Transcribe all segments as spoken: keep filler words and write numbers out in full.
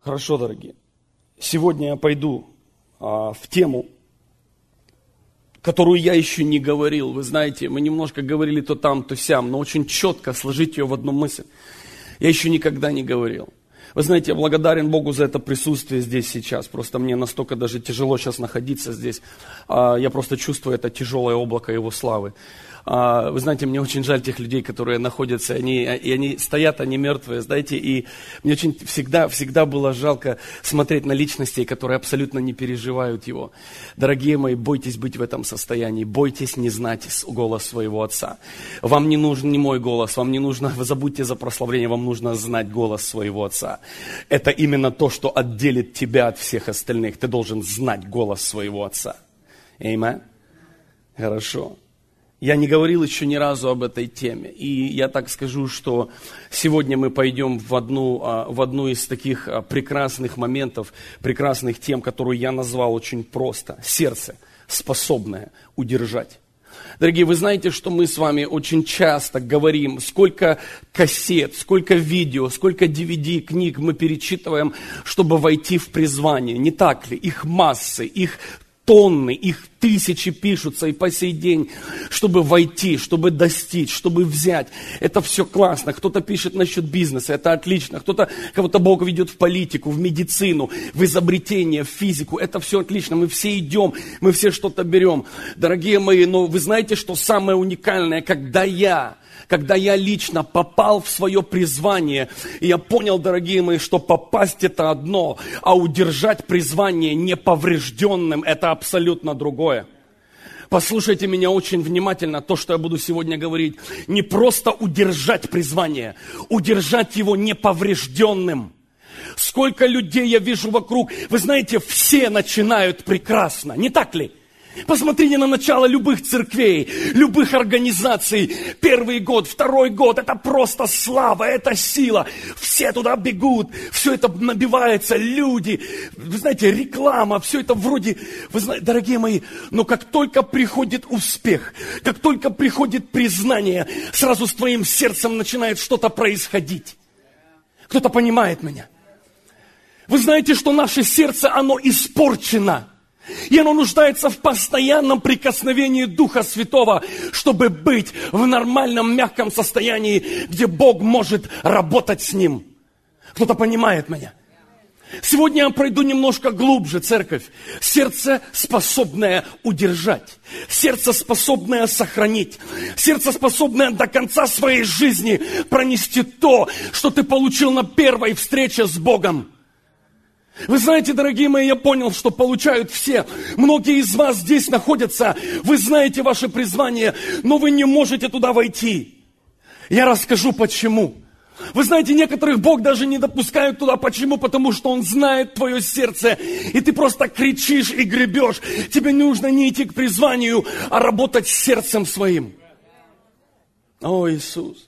Хорошо, дорогие. Сегодня я пойду а, в тему, которую я еще не говорил. Вы знаете, мы немножко говорили то там, то сям, но очень четко сложить ее в одну мысль. Я еще никогда не говорил. Вы знаете, я благодарен Богу за это присутствие здесь сейчас. Просто мне настолько даже тяжело сейчас находиться здесь. А, я просто чувствую это тяжелое облако Его славы. А, вы знаете, мне очень жаль тех людей, которые находятся, они, и они стоят, они мертвые, знаете, и мне очень всегда, всегда было жалко смотреть на личностей, которые абсолютно не переживают Его. Дорогие мои, бойтесь быть в этом состоянии, бойтесь не знать голос своего Отца. Вам не нужен не мой голос, вам не нужно, вы забудьте за прославление, вам нужно знать голос своего Отца. Это именно то, что отделит тебя от всех остальных. Ты должен знать голос своего Отца. Аминь. Хорошо. Я не говорил еще ни разу об этой теме. И я так скажу, что сегодня мы пойдем в одну, в одну из таких прекрасных моментов, прекрасных тем, которую я назвал очень просто. Сердце, способное удержать. Дорогие, вы знаете, что мы с вами очень часто говорим, сколько кассет, сколько видео, сколько ди ви ди, книг мы перечитываем, чтобы войти в призвание. Не так ли? Их массы, их тонны, их тысячи пишутся и по сей день, чтобы войти, чтобы достичь, чтобы взять. Это все классно. Кто-то пишет насчет бизнеса, это отлично. Кто-то, кого-то Бог ведет в политику, в медицину, в изобретение, в физику. Это все отлично. Мы все идем, мы все что-то берем. Дорогие мои, но вы знаете, что самое уникальное, когда я... Когда я лично попал в свое призвание, и я понял, дорогие мои, что попасть это одно, а удержать призвание неповрежденным это абсолютно другое. Послушайте меня очень внимательно, то, что я буду сегодня говорить. Не просто удержать призвание, удержать его неповрежденным. Сколько людей я вижу вокруг, вы знаете, все начинают прекрасно, не так ли? Посмотрите на начало любых церквей, любых организаций. Первый год, второй год, это просто слава, это сила. Все туда бегут, все это набивается, люди. Вы знаете, реклама, все это вроде, вы знаете, дорогие мои, но как только приходит успех, как только приходит признание, сразу с твоим сердцем начинает что-то происходить. Кто-то понимает меня? Вы знаете, что наше сердце, оно испорчено. И оно нуждается в постоянном прикосновении Духа Святого, чтобы быть в нормальном, мягком состоянии, где Бог может работать с ним. Кто-то понимает меня? Сегодня я пройду немножко глубже, церковь. Сердце, способное удержать. Сердце, способное сохранить. Сердце, способное до конца своей жизни пронести то, что ты получил на первой встрече с Богом. Вы знаете, дорогие мои, я понял, что получают все. Многие из вас здесь находятся, вы знаете ваше призвание, но вы не можете туда войти. Я расскажу, почему. Вы знаете, некоторых Бог даже не допускает туда. Почему? Потому что Он знает твое сердце, и ты просто кричишь и гребешь. Тебе нужно не идти к призванию, а работать с сердцем своим. О, Иисус!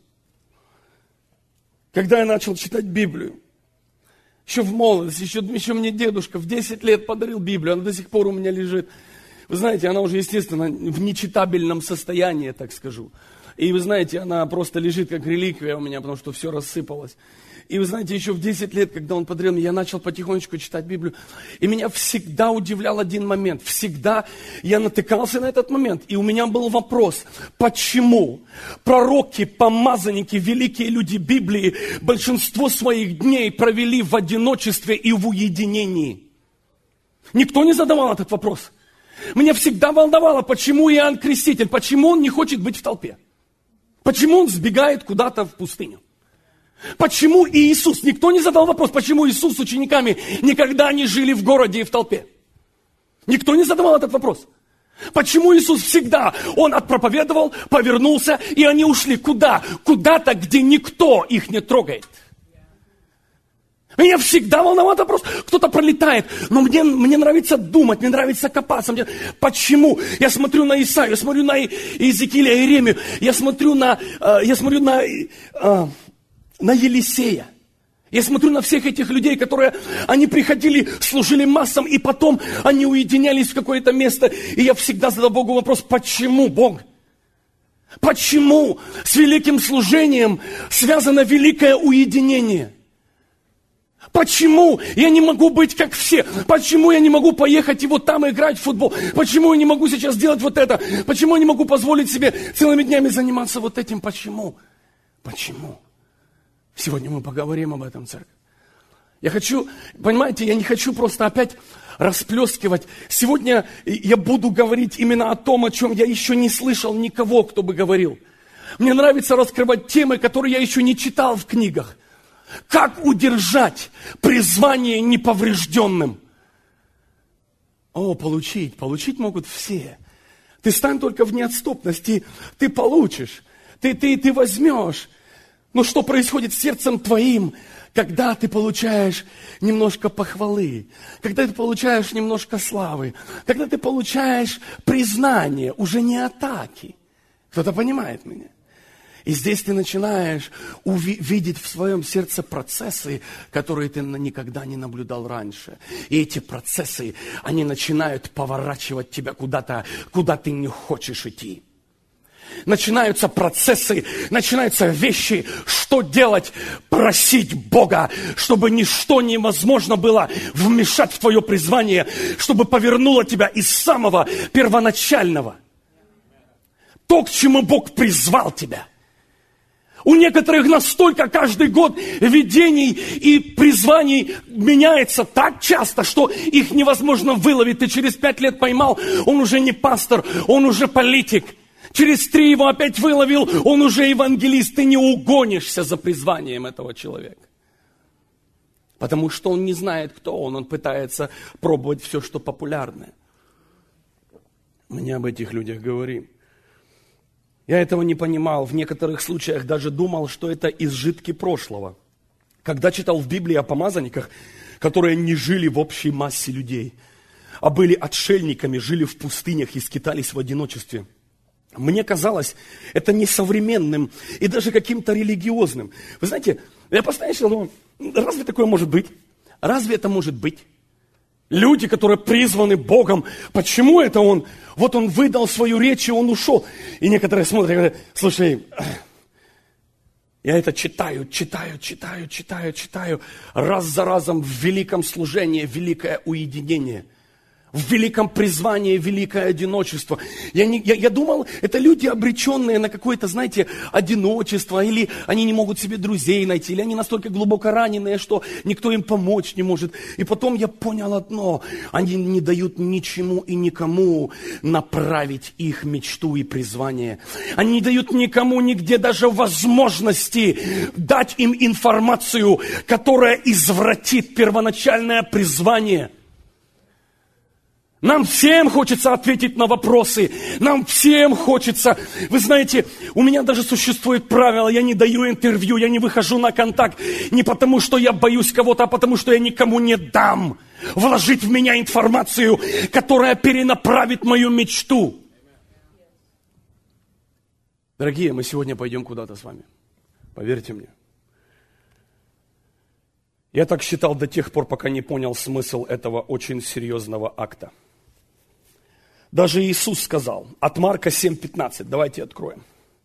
Когда я начал читать Библию, еще в молодости, еще, еще мне дедушка в десять лет подарил Библию, она до сих пор у меня лежит. Вы знаете, она уже, естественно, в нечитабельном состоянии, так скажу. И вы знаете, она просто лежит как реликвия у меня, потому что все рассыпалось. И вы знаете, еще в десять лет, когда он подарил мне, я начал потихонечку читать Библию. И меня всегда удивлял один момент. Всегда я натыкался на этот момент. И у меня был вопрос, почему пророки, помазанники, великие люди Библии большинство своих дней провели в одиночестве и в уединении? Никто не задавал этот вопрос. Меня всегда волновало, почему Иоанн Креститель, почему он не хочет быть в толпе? Почему он сбегает куда-то в пустыню? Почему Иисус? Никто не задал вопрос, почему Иисус с учениками никогда не жили в городе и в толпе? Никто не задавал этот вопрос. Почему Иисус всегда, Он отпроповедовал, повернулся, и они ушли куда? Куда-то, где никто их не трогает. Меня всегда волновал этот вопрос. Кто-то пролетает, но мне, мне нравится думать, мне нравится копаться. Мне... Почему? Я смотрю на Исаию, я смотрю на Иезекииля, Иеремию, я смотрю на... Э, я смотрю на... Э, на Елисея. Я смотрю на всех этих людей, которые, они приходили, служили массам, и потом они уединялись в какое-то место. И я всегда задал Богу вопрос, почему, Бог? Почему с великим служением связано великое уединение? Почему я не могу быть как все? Почему я не могу поехать и вот там играть в футбол? Почему я не могу сейчас делать вот это? Почему я не могу позволить себе целыми днями заниматься вот этим? Почему? Почему? Сегодня мы поговорим об этом, церковь. Я хочу, понимаете, я не хочу просто опять расплескивать. Сегодня я буду говорить именно о том, о чем я еще не слышал никого, кто бы говорил. Мне нравится раскрывать темы, которые я еще не читал в книгах. Как удержать призвание неповрежденным? О, получить, получить могут все. Ты стань только в неотступности, ты получишь, ты, ты, ты возьмешь. Но что происходит с сердцем твоим, когда ты получаешь немножко похвалы, когда ты получаешь немножко славы, когда ты получаешь признание, уже не атаки? Кто-то понимает меня? И здесь ты начинаешь уви- видеть в своем сердце процессы, которые ты никогда не наблюдал раньше. И эти процессы, они начинают поворачивать тебя куда-то, куда ты не хочешь идти. Начинаются процессы, начинаются вещи, что делать, просить Бога, чтобы ничто невозможно было вмешать в твое призвание, чтобы повернуло тебя из самого первоначального. То, к чему Бог призвал тебя. У некоторых настолько каждый год видений и призваний меняется так часто, что их невозможно выловить. Ты через пять лет поймал, он уже не пастор, он уже политик. Через три его опять выловил, он уже евангелист. Ты не угонишься за призванием этого человека. Потому что он не знает, кто он. Он пытается пробовать все, что популярное. Мы не об этих людях говорим. Я этого не понимал. В некоторых случаях даже думал, что это изжитки прошлого. Когда читал в Библии о помазанниках, которые не жили в общей массе людей, а были отшельниками, жили в пустынях и скитались в одиночестве. Мне казалось, это несовременным и даже каким-то религиозным. Вы знаете, я постоянно думал, разве такое может быть? Разве это может быть? Люди, которые призваны Богом, почему это он? Вот он выдал свою речь, и он ушел. И некоторые смотрят и говорят, слушай, я это читаю, читаю, читаю, читаю, читаю. Раз за разом в великом служении, великое уединение. В великом призвании великое одиночество. Я, не, я, я думал, это люди, обреченные на какое-то, знаете, одиночество, или они не могут себе друзей найти, или они настолько глубоко раненые, что никто им помочь не может. И потом я понял одно, они не дают ничему и никому направить их мечту и призвание. Они не дают никому нигде даже возможности дать им информацию, которая извратит первоначальное призвание. Нам всем хочется ответить на вопросы. Нам всем хочется. Вы знаете, у меня даже существует правило. Я не даю интервью, я не выхожу на контакт. Не потому, что я боюсь кого-то, а потому, что я никому не дам вложить в меня информацию, которая перенаправит мою мечту. Дорогие, мы сегодня пойдем куда-то с вами. Поверьте мне. Я так считал до тех пор, пока не понял смысл этого очень серьезного акта. Даже Иисус сказал, от Марка семь пятнадцать, давайте откроем.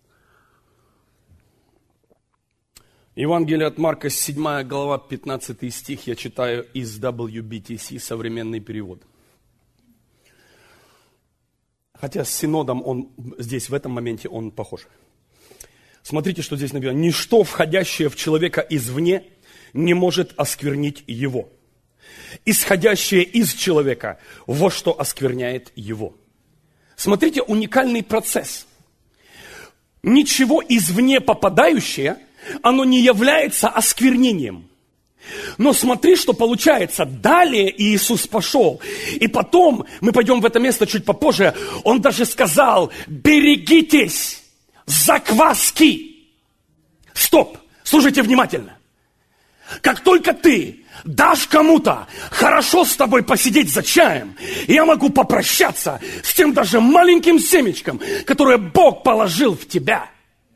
Евангелие от Марка, седьмая глава, пятнадцатый стих, я читаю из дабл ю би ти си, современный перевод. Хотя с синодом он здесь, в этом моменте, он похож. Смотрите, что здесь написано. Ничто, входящее в человека извне, не может осквернить его. Исходящее из человека, вот что оскверняет его. Смотрите, уникальный процесс. Ничего извне попадающее, оно не является осквернением. Но смотри, что получается. Далее Иисус пошел. И потом, мы пойдем в это место чуть попозже, Он даже сказал, берегитесь закваски. Стоп, слушайте внимательно. Как только ты дашь кому-то хорошо с тобой посидеть за чаем, я могу попрощаться с тем даже маленьким семечком, которое Бог положил в тебя.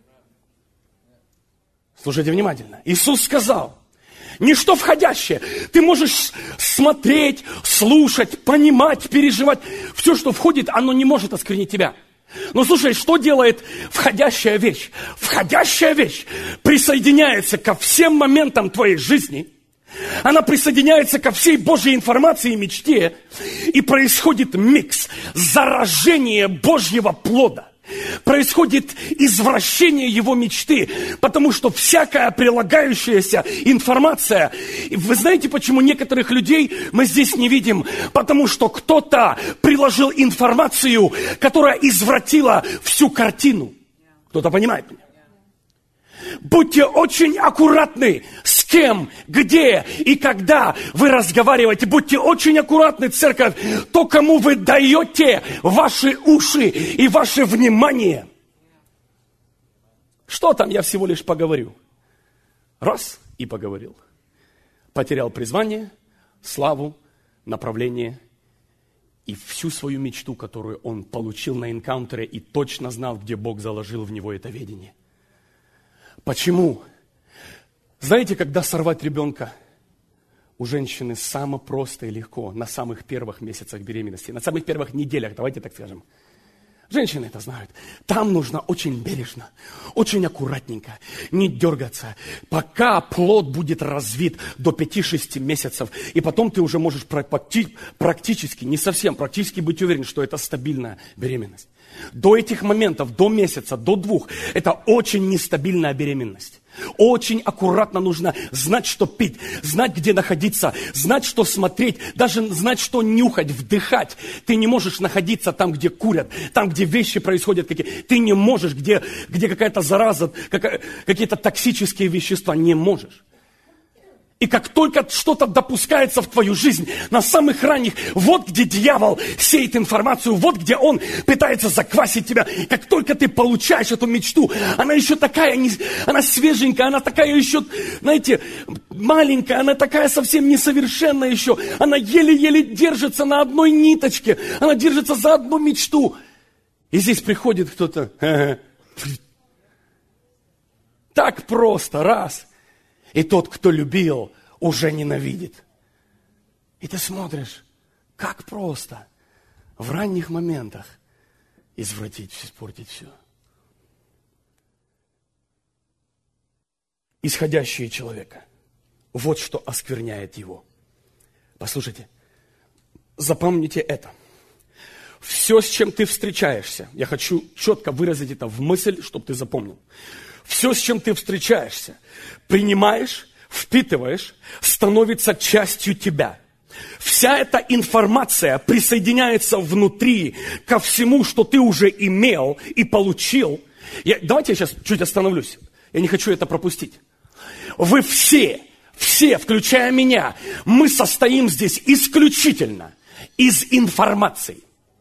Слушайте внимательно. Иисус сказал, ничто входящее. Ты можешь смотреть, слушать, понимать, переживать. Все, что входит, оно не может осквернить тебя. Но слушай, что делает входящая вещь? Входящая вещь присоединяется ко всем моментам твоей жизни, Она присоединяется ко всей Божьей информации и мечте, и происходит микс, заражение Божьего плода. Происходит извращение его мечты, потому что всякая прилагающаяся информация, вы знаете, почему некоторых людей мы здесь не видим? Потому что кто-то приложил информацию, которая извратила всю картину. Кто-то понимает меня? Будьте очень аккуратны, с кем, где и когда вы разговариваете. Будьте очень аккуратны, церковь, то, кому вы даете ваши уши и ваше внимание. Что там, я всего лишь поговорю. Раз и поговорил. Потерял призвание, славу, направление и всю свою мечту, которую он получил на энкаунтере и точно знал, где Бог заложил в него это видение. Почему? Знаете, когда сорвать ребенка у женщины самое просто и легко на самых первых месяцах беременности, на самых первых неделях, давайте так скажем. Женщины это знают. Там нужно очень бережно, очень аккуратненько, не дергаться, пока плод будет развит до пяти-шести месяцев. И потом ты уже можешь практически, не совсем, практически быть уверен, что это стабильная беременность. До этих моментов, до месяца, до двух, это очень нестабильная беременность. Очень аккуратно нужно знать, что пить, знать, где находиться, знать, что смотреть, даже знать, что нюхать, вдыхать. Ты не можешь находиться там, где курят, там, где вещи происходят какие. Ты не можешь, где, где какая-то зараза, какая, какие-то токсические вещества, не можешь. И как только что-то допускается в твою жизнь, на самых ранних, вот где дьявол сеет информацию, вот где он пытается заквасить тебя. Как только ты получаешь эту мечту, она еще такая, она свеженькая, она такая еще, знаете, маленькая, она такая совсем несовершенная еще. Она еле-еле держится на одной ниточке, она держится за одну мечту. И здесь приходит кто-то, так просто, раз. И тот, кто любил, уже ненавидит. И ты смотришь, как просто в ранних моментах извратить, испортить все. Исходящее человека. Вот что оскверняет его. Послушайте, запомните это. Все, с чем ты встречаешься, я хочу четко выразить это в мысль, чтобы ты запомнил. Все, с чем ты встречаешься, принимаешь, впитываешь, становится частью тебя. Вся эта информация присоединяется внутри ко всему, что ты уже имел и получил. Я, давайте я сейчас чуть остановлюсь. Я не хочу это пропустить. Вы все, все, включая меня, мы состоим здесь исключительно из информации.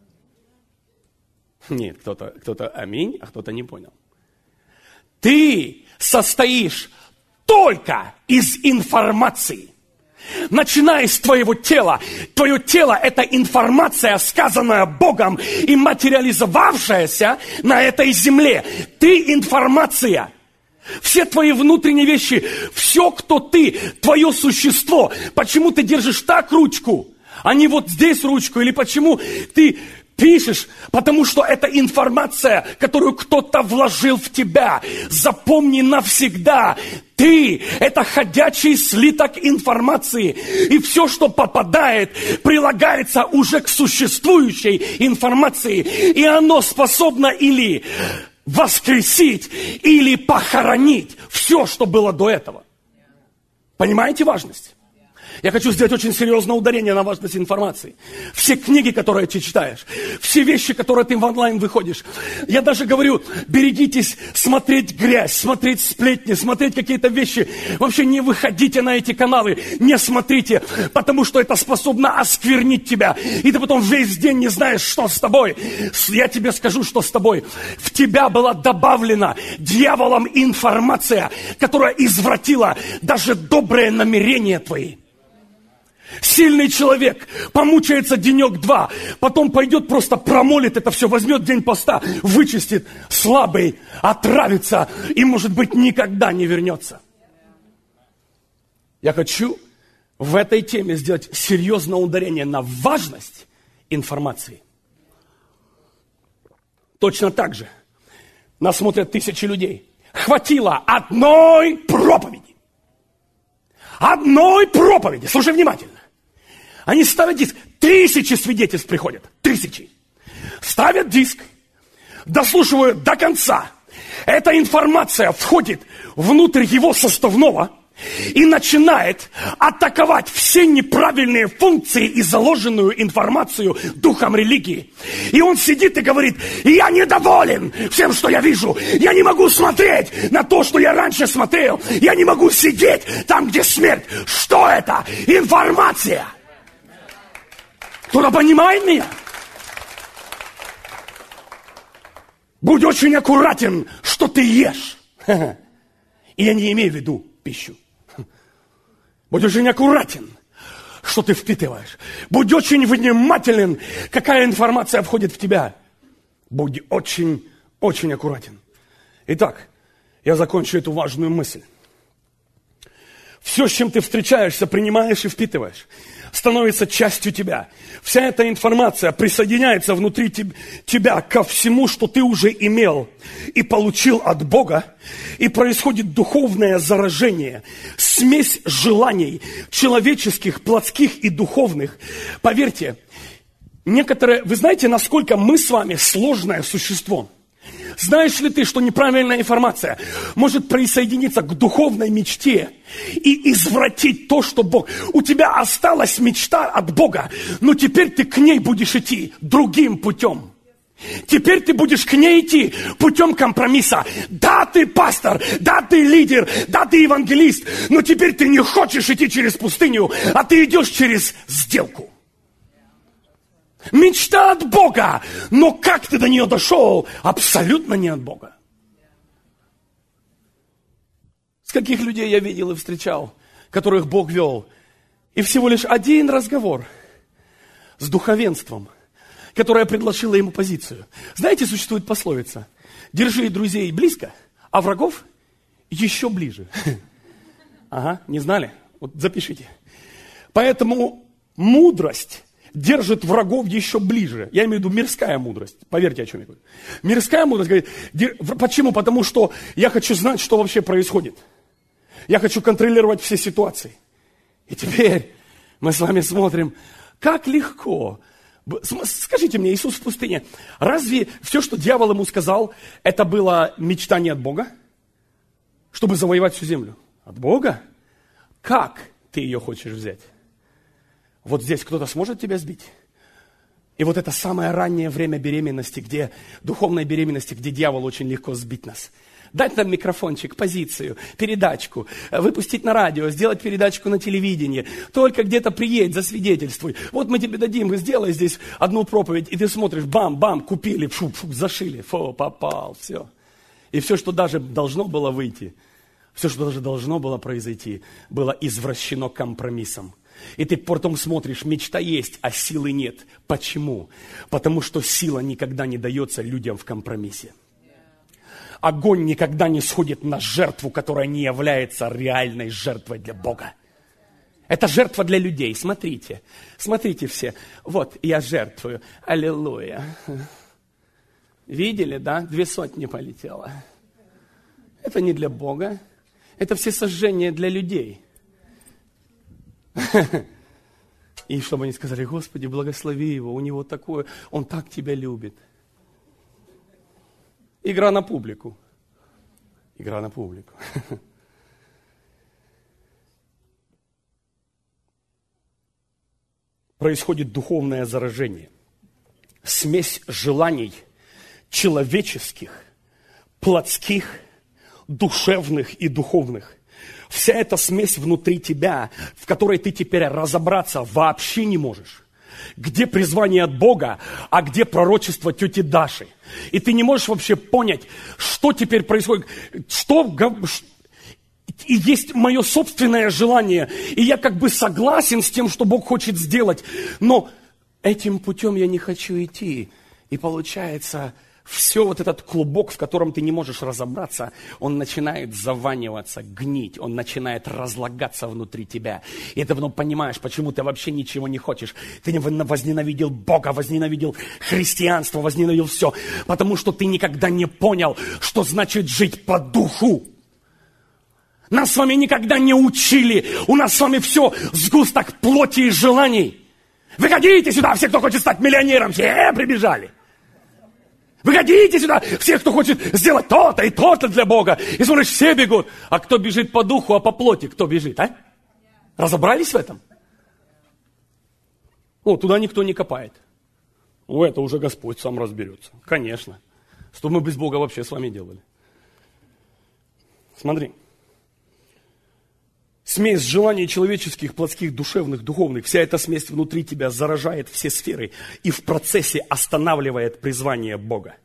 Нет, кто-то, кто-то аминь, а кто-то не понял. Ты состоишь только из информации. Начиная с твоего тела. Твое тело – это информация, сказанная Богом и материализовавшаяся на этой земле. Ты информация. Все твои внутренние вещи, все, кто ты, твое существо. Почему ты держишь так ручку, а не вот здесь ручку? Или почему ты пишешь? Потому что это информация, которую кто-то вложил в тебя. Запомни навсегда. Ты – это ходячий слиток информации. И все, что попадает, прилагается уже к существующей информации. И оно способно или воскресить, или похоронить все, что было до этого. Понимаете важность? Я хочу сделать очень серьезное ударение на важность информации. Все книги, которые ты читаешь, все вещи, которые ты в онлайн выходишь. Я даже говорю, берегитесь смотреть грязь, смотреть сплетни, смотреть какие-то вещи. Вообще не выходите на эти каналы, не смотрите, потому что это способно осквернить тебя. И ты потом весь день не знаешь, что с тобой. Я тебе скажу, что с тобой. В тебя была добавлена дьяволом информация, которая извратила даже добрые намерения твои. Сильный человек помучается денек-два, потом пойдет просто промолит это все, возьмет день поста, вычистит. Слабый отравится и, может быть, никогда не вернется. Я хочу в этой теме сделать серьезное ударение на важность информации. Точно так же нас смотрят тысячи людей. Хватило одной проповеди. одной проповеди, слушай внимательно, они ставят диск, тысячи свидетельств приходят, тысячи. Ставят диск, дослушивают до конца. Эта информация входит внутрь его составного и начинает атаковать все неправильные функции и заложенную информацию духом религии. И он сидит и говорит: я недоволен всем, что я вижу. Я не могу смотреть на то, что я раньше смотрел. Я не могу сидеть там, где смерть. Что это? Информация. Кто-то понимает меня? Будь очень аккуратен, что ты ешь. И я не имею в виду пищу. Будь очень аккуратен, что ты впитываешь. Будь очень внимателен, какая информация входит в тебя. Будь очень, очень аккуратен. Итак, я закончу эту важную мысль. Все, с чем ты встречаешься, принимаешь и впитываешь, становится частью тебя. Вся эта информация присоединяется внутри тебя ко всему, что ты уже имел и получил от Бога, и происходит духовное заражение, смесь желаний человеческих, плотских и духовных. Поверьте, некоторые, вы знаете, насколько мы с вами сложное существо? Знаешь ли ты, что неправильная информация может присоединиться к духовной мечте и извратить то, что Бог... У тебя осталась мечта от Бога, но теперь ты к ней будешь идти другим путем. Теперь ты будешь к ней идти путем компромисса. Да, ты пастор, да, ты лидер, да, ты евангелист, но теперь ты не хочешь идти через пустыню, а ты идешь через сделку. Мечта от Бога, но как ты до нее дошел, абсолютно не от Бога. С каких людей я видел и встречал, которых Бог вел, и всего лишь один разговор с духовенством, которое предложило ему позицию. Знаете, существует пословица: держи друзей близко, а врагов еще ближе. Ага, не знали? Вот запишите. Поэтому мудрость держит врагов еще ближе. Я имею в виду мирская мудрость. Поверьте, о чем я говорю. Мирская мудрость говорит, почему? Потому что я хочу знать, что вообще происходит. Я хочу контролировать все ситуации. И теперь мы с вами смотрим, как легко. Скажите мне, Иисус в пустыне, разве все, что дьявол ему сказал, это было мечта не от Бога? Чтобы завоевать всю землю? От Бога? Как ты ее хочешь взять? Вот здесь кто-то сможет тебя сбить? И вот это самое раннее время беременности, где, духовной беременности, где дьявол очень легко сбить нас. Дать нам микрофончик, позицию, передачку, выпустить на радио, сделать передачку на телевидении. Только где-то приедь, засвидетельствуй. Вот мы тебе дадим, сделай здесь одну проповедь, и ты смотришь, бам-бам, купили, фу, фу, зашили, фу, попал, все. И все, что даже должно было выйти, все, что даже должно было произойти, было извращено компромиссом. И ты потом смотришь, мечта есть, а силы нет. Почему? Потому что сила никогда не дается людям в компромиссе. Огонь никогда не сходит на жертву, которая не является реальной жертвой для Бога. Это жертва для людей. Смотрите, смотрите все. Вот, я жертвую. Аллилуйя. Видели, да? Две сотни полетело. Это не для Бога. Это все сожжения для людей. И чтобы они сказали: Господи, благослови его, у него такое, он так тебя любит. Игра на публику. Игра на публику. Происходит духовное заражение. Смесь желаний человеческих, плотских, душевных и духовных. Вся эта смесь внутри тебя, в которой ты теперь разобраться вообще не можешь. Где призвание от Бога, а где пророчество тети Даши. И ты не можешь вообще понять, что теперь происходит. Что... И есть мое собственное желание. И я как бы согласен с тем, что Бог хочет сделать. Но этим путем я не хочу идти. И получается... Все вот этот клубок, в котором ты не можешь разобраться, он начинает заваниваться, гнить, он начинает разлагаться внутри тебя. И ты потом понимаешь, почему ты вообще ничего не хочешь. Ты возненавидел Бога, возненавидел христианство, возненавидел все. Потому что ты никогда не понял, что значит жить по духу. Нас с вами никогда не учили. У нас с вами все сгусток плоти и желаний. Выходите сюда, все, кто хочет стать миллионером, все прибежали. Выходите сюда, все, кто хочет сделать то-то и то-то для Бога. И смотришь, все бегут. А кто бежит по духу, а по плоти, кто бежит, а? Разобрались в этом? О, туда никто не копает. О, это уже Господь сам разберется. Конечно. Что мы без Бога вообще с вами делали? Смотри. Смесь желаний человеческих, плотских, душевных, духовных, вся эта смесь внутри тебя заражает все сферы и в процессе останавливает призвание Бога.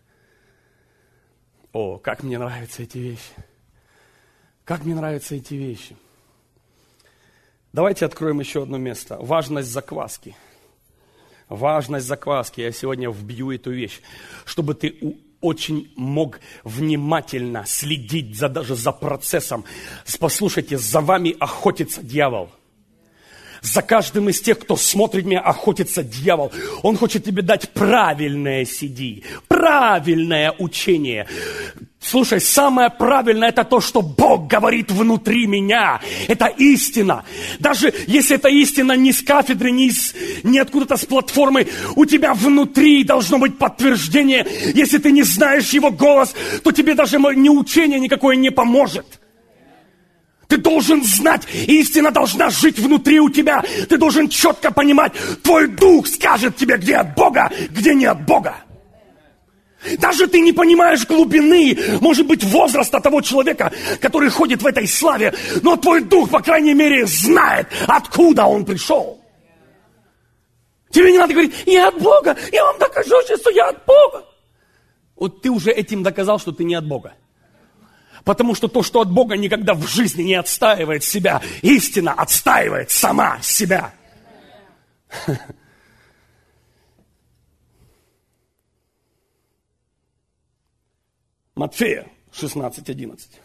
О, как мне нравятся эти вещи. Как мне нравятся эти вещи. Давайте откроем еще одно место. Важность закваски. Важность закваски. Я сегодня вбью эту вещь, чтобы ты очень мог внимательно следить за, даже за процессом. Послушайте, за вами охотится дьявол. За каждым из тех, кто смотрит меня, охотится дьявол. Он хочет тебе дать правильное си ди, правильное учение. Слушай, самое правильное это то, что Бог говорит внутри меня. Это истина. Даже если эта истина не с кафедры, не, из, не откуда-то с платформы, у тебя внутри должно быть подтверждение. Если ты не знаешь его голос, то тебе даже ни учение никакое не поможет. Ты должен знать, истина должна жить внутри у тебя. Ты должен четко понимать, твой дух скажет тебе, где от Бога, где не от Бога. Даже ты не понимаешь глубины, может быть, возраста того человека, который ходит в этой славе, но твой дух, по крайней мере, знает, откуда он пришел. Тебе не надо говорить, я от Бога, я вам докажу сейчас, что я от Бога. Вот ты уже этим доказал, что ты не от Бога. Потому что то, что от Бога, никогда в жизни не отстаивает себя. Истина отстаивает сама себя. Матфея шестнадцать одиннадцать.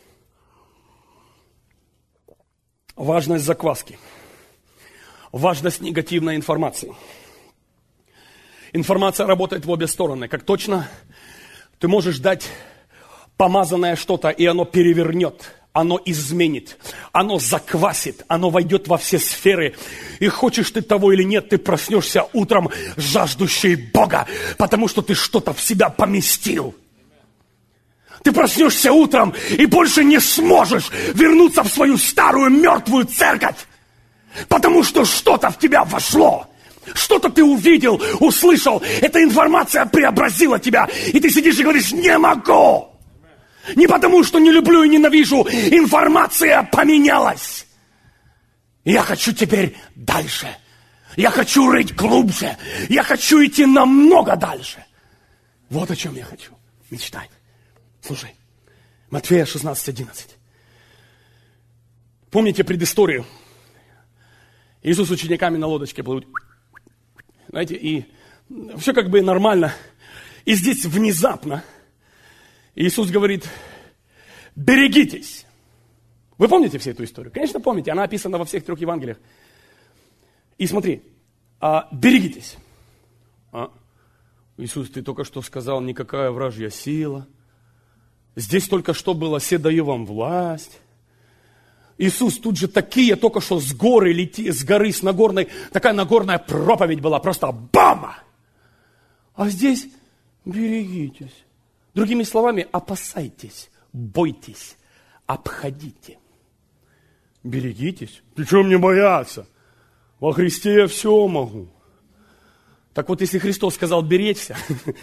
Важность закваски. Важность негативной информации. Информация работает в обе стороны. Как точно ты можешь дать помазанное что-то, и оно перевернет, оно изменит, оно заквасит, оно войдет во все сферы. И хочешь ты того или нет, ты проснешься утром жаждущий Бога, потому что ты что-то в себя поместил. Ты проснешься утром и больше не сможешь вернуться в свою старую мертвую церковь, потому что что-то в тебя вошло. Что-то ты увидел, услышал, эта информация преобразила тебя, и ты сидишь и говоришь, не могу. Не потому, что не люблю и ненавижу. Информация поменялась. Я хочу теперь дальше. Я хочу рыть глубже. Я хочу идти намного дальше. Вот о чем я хочу мечтать. Слушай, Матфея шестнадцать одиннадцать. Помните предысторию? Иисус с учениками на лодочке плывут. Знаете, и все как бы нормально. И здесь внезапно Иисус говорит, берегитесь. Вы помните всю эту историю? Конечно, помните, она описана во всех трех Евангелиях. И смотри, а, берегитесь. А, Иисус, ты только что сказал, никакая вражья сила. Здесь только что было, все даю вам власть. Иисус, тут же такие, только что с горы лети, с горы, с Нагорной, такая Нагорная проповедь была, просто бама. А здесь берегитесь. Другими словами, опасайтесь, бойтесь, обходите. Берегитесь. Ты что мне бояться? Во Христе я все могу. Так вот, если Христос сказал беречься,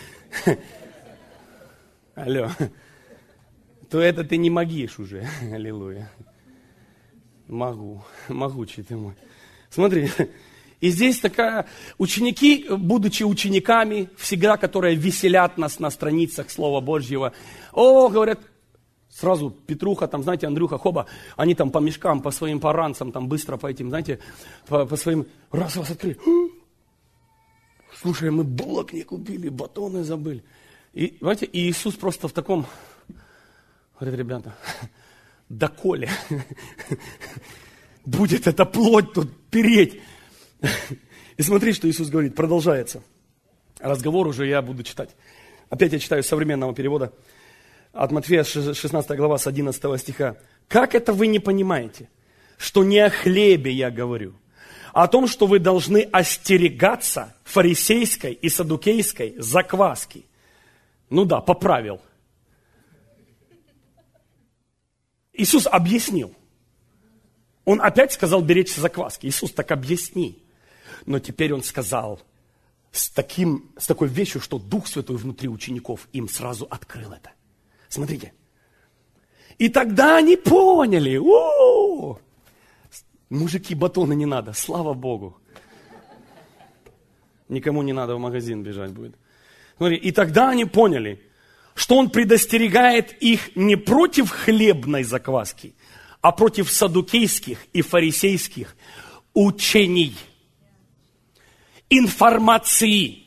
алло, то это ты не могишь уже. Аллилуйя. Могу, могучий ты мой. Смотри, и здесь такая, ученики, будучи учениками, всегда, которые веселят нас на страницах Слова Божьего, о, говорят, сразу Петруха, там, знаете, Андрюха, Хоба, они там по мешкам, по своим поранцам, там быстро по этим, знаете, по, по своим, раз вас открыли, слушай, мы булок не купили, батоны забыли. И, знаете, и Иисус просто в таком, говорит, ребята, доколе будет эта плоть тут переть. И смотри, что Иисус говорит, продолжается. Разговор уже я буду читать. Опять я читаю с современного перевода. от Матфея шестнадцатая глава с одиннадцатого стиха. «Как это вы не понимаете, что не о хлебе я говорю, а о том, что вы должны остерегаться фарисейской и саддукейской закваски». Ну да, поправил. Иисус объяснил. Он опять сказал беречься закваски. Иисус, так объясни. Но теперь он сказал с, таким, с такой вещью, что Дух Святой внутри учеников им сразу открыл это. Смотрите. И тогда они поняли. У-у-у! Мужики, батоны не надо, слава Богу. Никому не надо в магазин бежать будет. Смотри, и тогда они поняли, что он предостерегает их не против хлебной закваски, а против саддукейских и фарисейских учений, информации,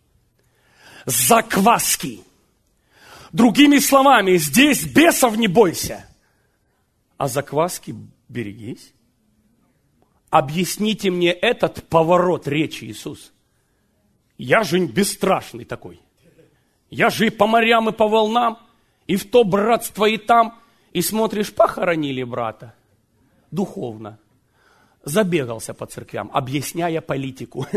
закваски. Другими словами, здесь бесов не бойся, а закваски берегись. Объясните мне этот поворот речи, Иисус. Я же бесстрашный такой. Я же и по морям, и по волнам, и в то братство, и там. И смотришь, похоронили брата. Духовно. Забегался по церквям, объясняя политику.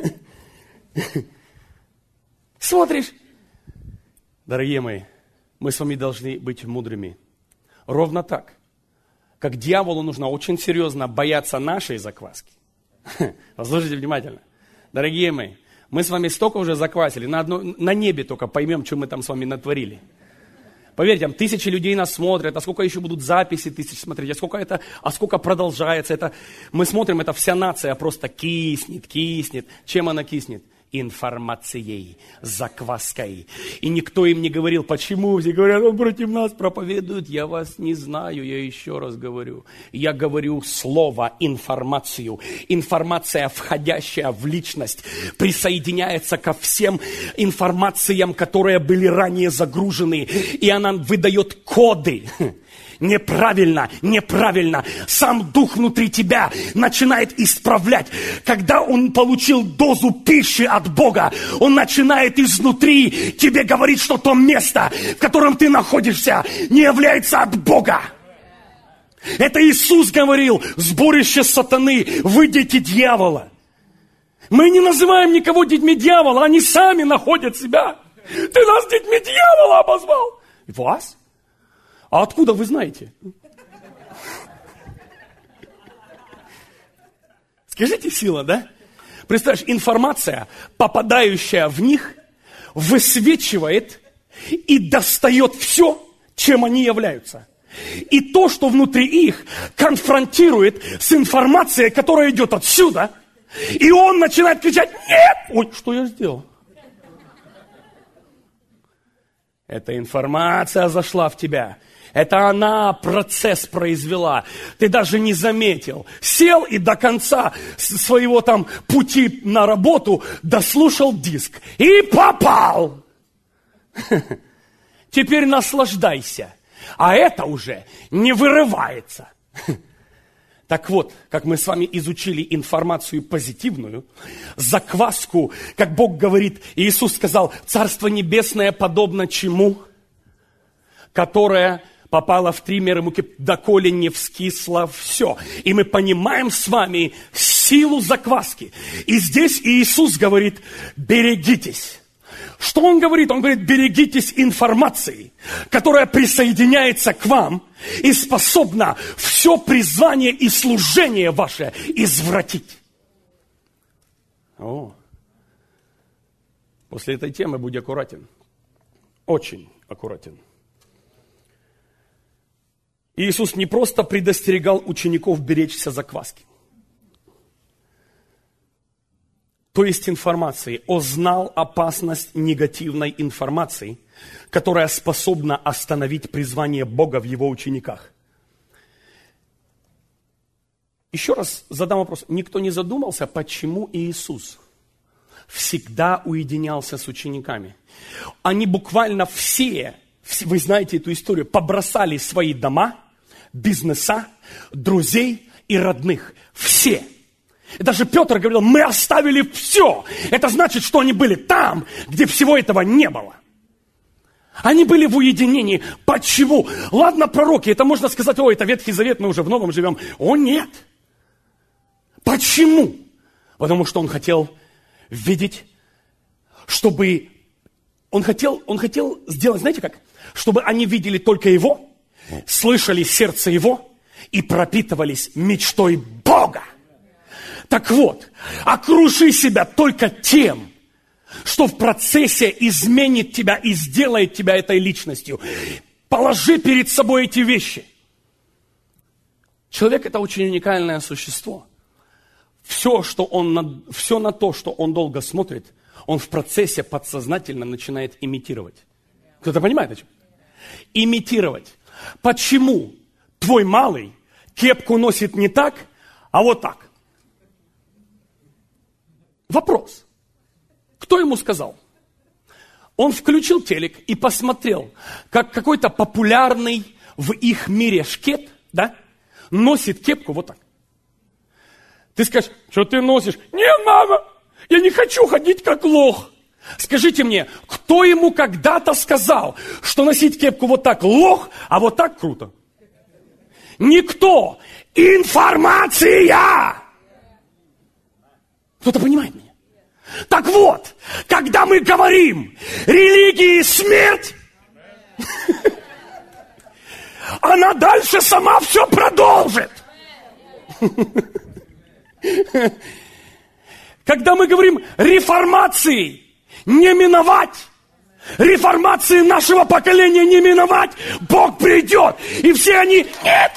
Смотришь. Дорогие мои, мы с вами должны быть мудрыми. Ровно так, как дьяволу нужно очень серьезно бояться нашей закваски. Послушайте внимательно. Дорогие мои, мы с вами столько уже заквасили, на, одно, на небе только поймем, что мы там с вами натворили. Поверьте, там тысячи людей нас смотрят, а сколько еще будут записи тысяч смотреть, а сколько это, а сколько продолжается это. Мы смотрим, это вся нация просто киснет, киснет. Чем она киснет? Информацией, закваской. И никто им не говорил, почему. Все говорят, он против нас проповедует. Я вас не знаю, я еще раз говорю. Я говорю слово, информацию. Информация, входящая в личность, присоединяется ко всем информациям, которые были ранее загружены. И она выдает коды. Неправильно, неправильно. Сам Дух внутри тебя начинает исправлять. Когда он получил дозу пищи от Бога, он начинает изнутри тебе говорить, что то место, в котором ты находишься, не является от Бога. Это Иисус говорил: сборище сатаны, вы дети дьявола. Мы не называем никого детьми дьявола, они сами находят себя. Ты нас детьми дьявола обозвал. Вас? А откуда вы знаете? Скажите, сила, да? Представляешь, информация, попадающая в них, высвечивает и достает все, чем они являются. И то, что внутри их, конфронтирует с информацией, которая идет отсюда, и он начинает кричать: нет! Ой, что я сделал? Эта информация зашла в тебя. Это она процесс произвела. Ты даже не заметил. Сел и до конца своего там пути на работу дослушал диск. И попал. Теперь наслаждайся. А это уже не вырывается. Так вот, как мы с вами изучили информацию позитивную, закваску, как Бог говорит, Иисус сказал, Царство Небесное подобно чему? Которое попало в три меры муки, доколе не вскисло все. И мы понимаем с вами силу закваски. И здесь Иисус говорит, берегитесь. Что Он говорит? Он говорит, берегитесь информации, которая присоединяется к вам и способна все призвание и служение ваше извратить. О. После этой темы будь аккуратен. Очень аккуратен. Иисус не просто предостерегал учеников беречься закваски. То есть информации. Он знал опасность негативной информации, которая способна остановить призвание Бога в его учениках. Еще раз задам вопрос. Никто не задумался, почему Иисус всегда уединялся с учениками? Они буквально все, вы знаете эту историю, побросали свои дома, бизнеса, друзей и родных. Все. И даже Петр говорил, мы оставили все. Это значит, что они были там, где всего этого не было. Они были в уединении. Почему? Ладно, пророки, это можно сказать, о, это Ветхий Завет, мы уже в Новом живем. О, нет. Почему? Потому что он хотел видеть, чтобы... Он хотел, он хотел сделать, знаете как? Чтобы они видели только Его, слышали сердце Его и пропитывались мечтой Бога. Так вот, окружи себя только тем, что в процессе изменит тебя и сделает тебя этой личностью. Положи перед собой эти вещи. Человек – это очень уникальное существо. Все, что он на, все на то, что он долго смотрит, он в процессе подсознательно начинает имитировать. Кто-то понимает, о чем? Имитировать. Почему твой малый кепку носит не так, а вот так? Вопрос. Кто ему сказал? Он включил телек и посмотрел, как какой-то популярный в их мире шкет, да, носит кепку вот так. Ты скажешь, что ты носишь? Нет, мама, я не хочу ходить как лох. Скажите мне, кто ему когда-то сказал, что носить кепку вот так лох, а вот так круто? Никто. Информация! Кто-то понимает меня? Так вот, когда мы говорим религии смерть, она дальше сама все продолжит. Когда мы говорим реформации не миновать, реформации нашего поколения не миновать, Бог придет, и все они нет.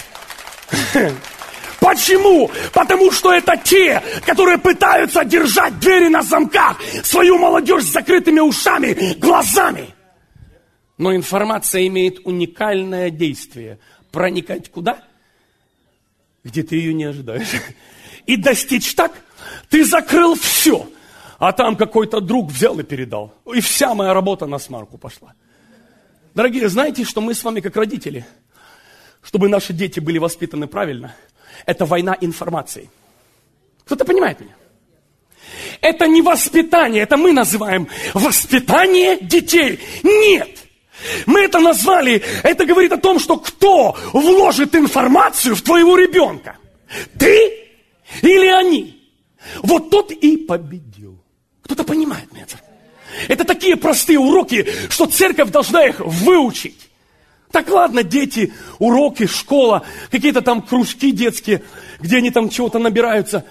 Почему? Потому что это те, которые пытаются держать двери на замках, свою молодежь с закрытыми ушами, глазами. Но информация имеет уникальное действие. Проникать куда? Где ты ее не ожидаешь. И достичь так, ты закрыл все, а там какой-то друг взял и передал. И вся моя работа на смарку пошла. Дорогие, знаете, что мы с вами как родители, чтобы наши дети были воспитаны правильно, это война информации. Кто-то понимает меня? Это не воспитание, это мы называем воспитание детей. Нет! Мы это назвали, это говорит о том, что кто вложит информацию в твоего ребенка? Ты или они? Вот тот и победил. Кто-то понимает меня? Это такие простые уроки, что церковь должна их выучить. Так ладно, дети, уроки, школа, какие-то там кружки детские, где они там чего-то набираются.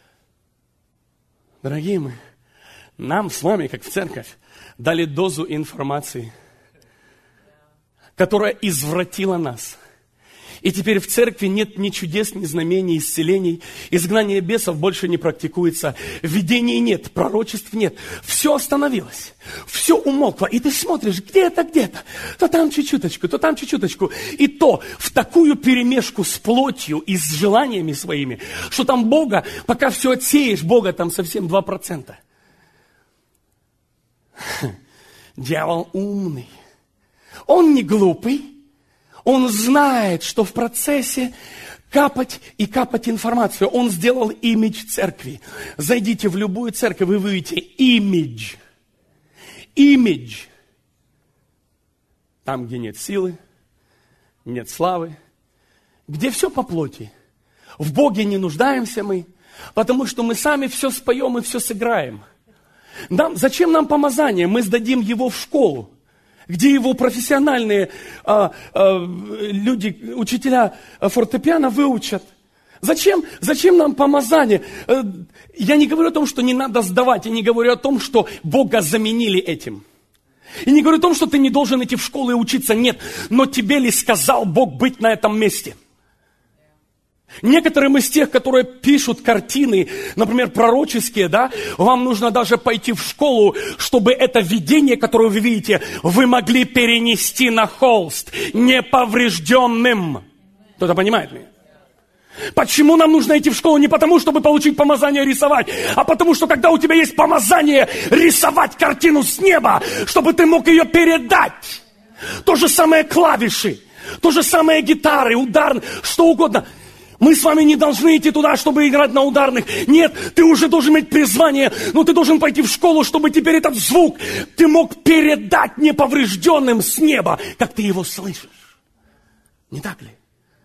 Дорогие мои, нам с вами, как в церковь, дали дозу информации, которая извратила нас. И теперь в церкви нет ни чудес, ни знамений, исцелений. Изгнание бесов больше не практикуется. Видений нет, пророчеств нет. Все остановилось. Все умолкло. И ты смотришь где-то, где-то. То там чуть-чуточку, то там чуть-чуточку. И то в такую перемешку с плотью и с желаниями своими, что там Бога, пока все отсеешь, Бога там совсем два процента. Дьявол умный. Он не глупый. Он знает, что в процессе капать и капать информацию. Он сделал имидж церкви. Зайдите в любую церковь, вы увидите имидж. Имидж. Там, где нет силы, нет славы, где все по плоти. В Боге не нуждаемся мы, потому что мы сами все споем и все сыграем. Нам, зачем нам помазание? Мы сдадим его в школу, где его профессиональные а, а, люди, учителя фортепиано выучат. Зачем, зачем нам помазание? Я не говорю о том, что не надо сдавать, я не говорю о том, что Бога заменили этим. И не говорю о том, что ты не должен идти в школу и учиться, нет. Но тебе ли сказал Бог быть на этом месте? Некоторым из тех, которые пишут картины, например, пророческие, да, вам нужно даже пойти в школу, чтобы это видение, которое вы видите, вы могли перенести на холст неповрежденным. Кто-то понимает меня? Почему нам нужно идти в школу? Не потому, чтобы получить помазание рисовать, а потому, что когда у тебя есть помазание рисовать картину с неба, чтобы ты мог ее передать. То же самое клавиши, то же самое гитары, удар, что угодно. Мы с вами не должны идти туда, чтобы играть на ударных. Нет, ты уже должен иметь призвание, но ты должен пойти в школу, чтобы теперь этот звук ты мог передать неповрежденным с неба, как ты его слышишь. Не так ли?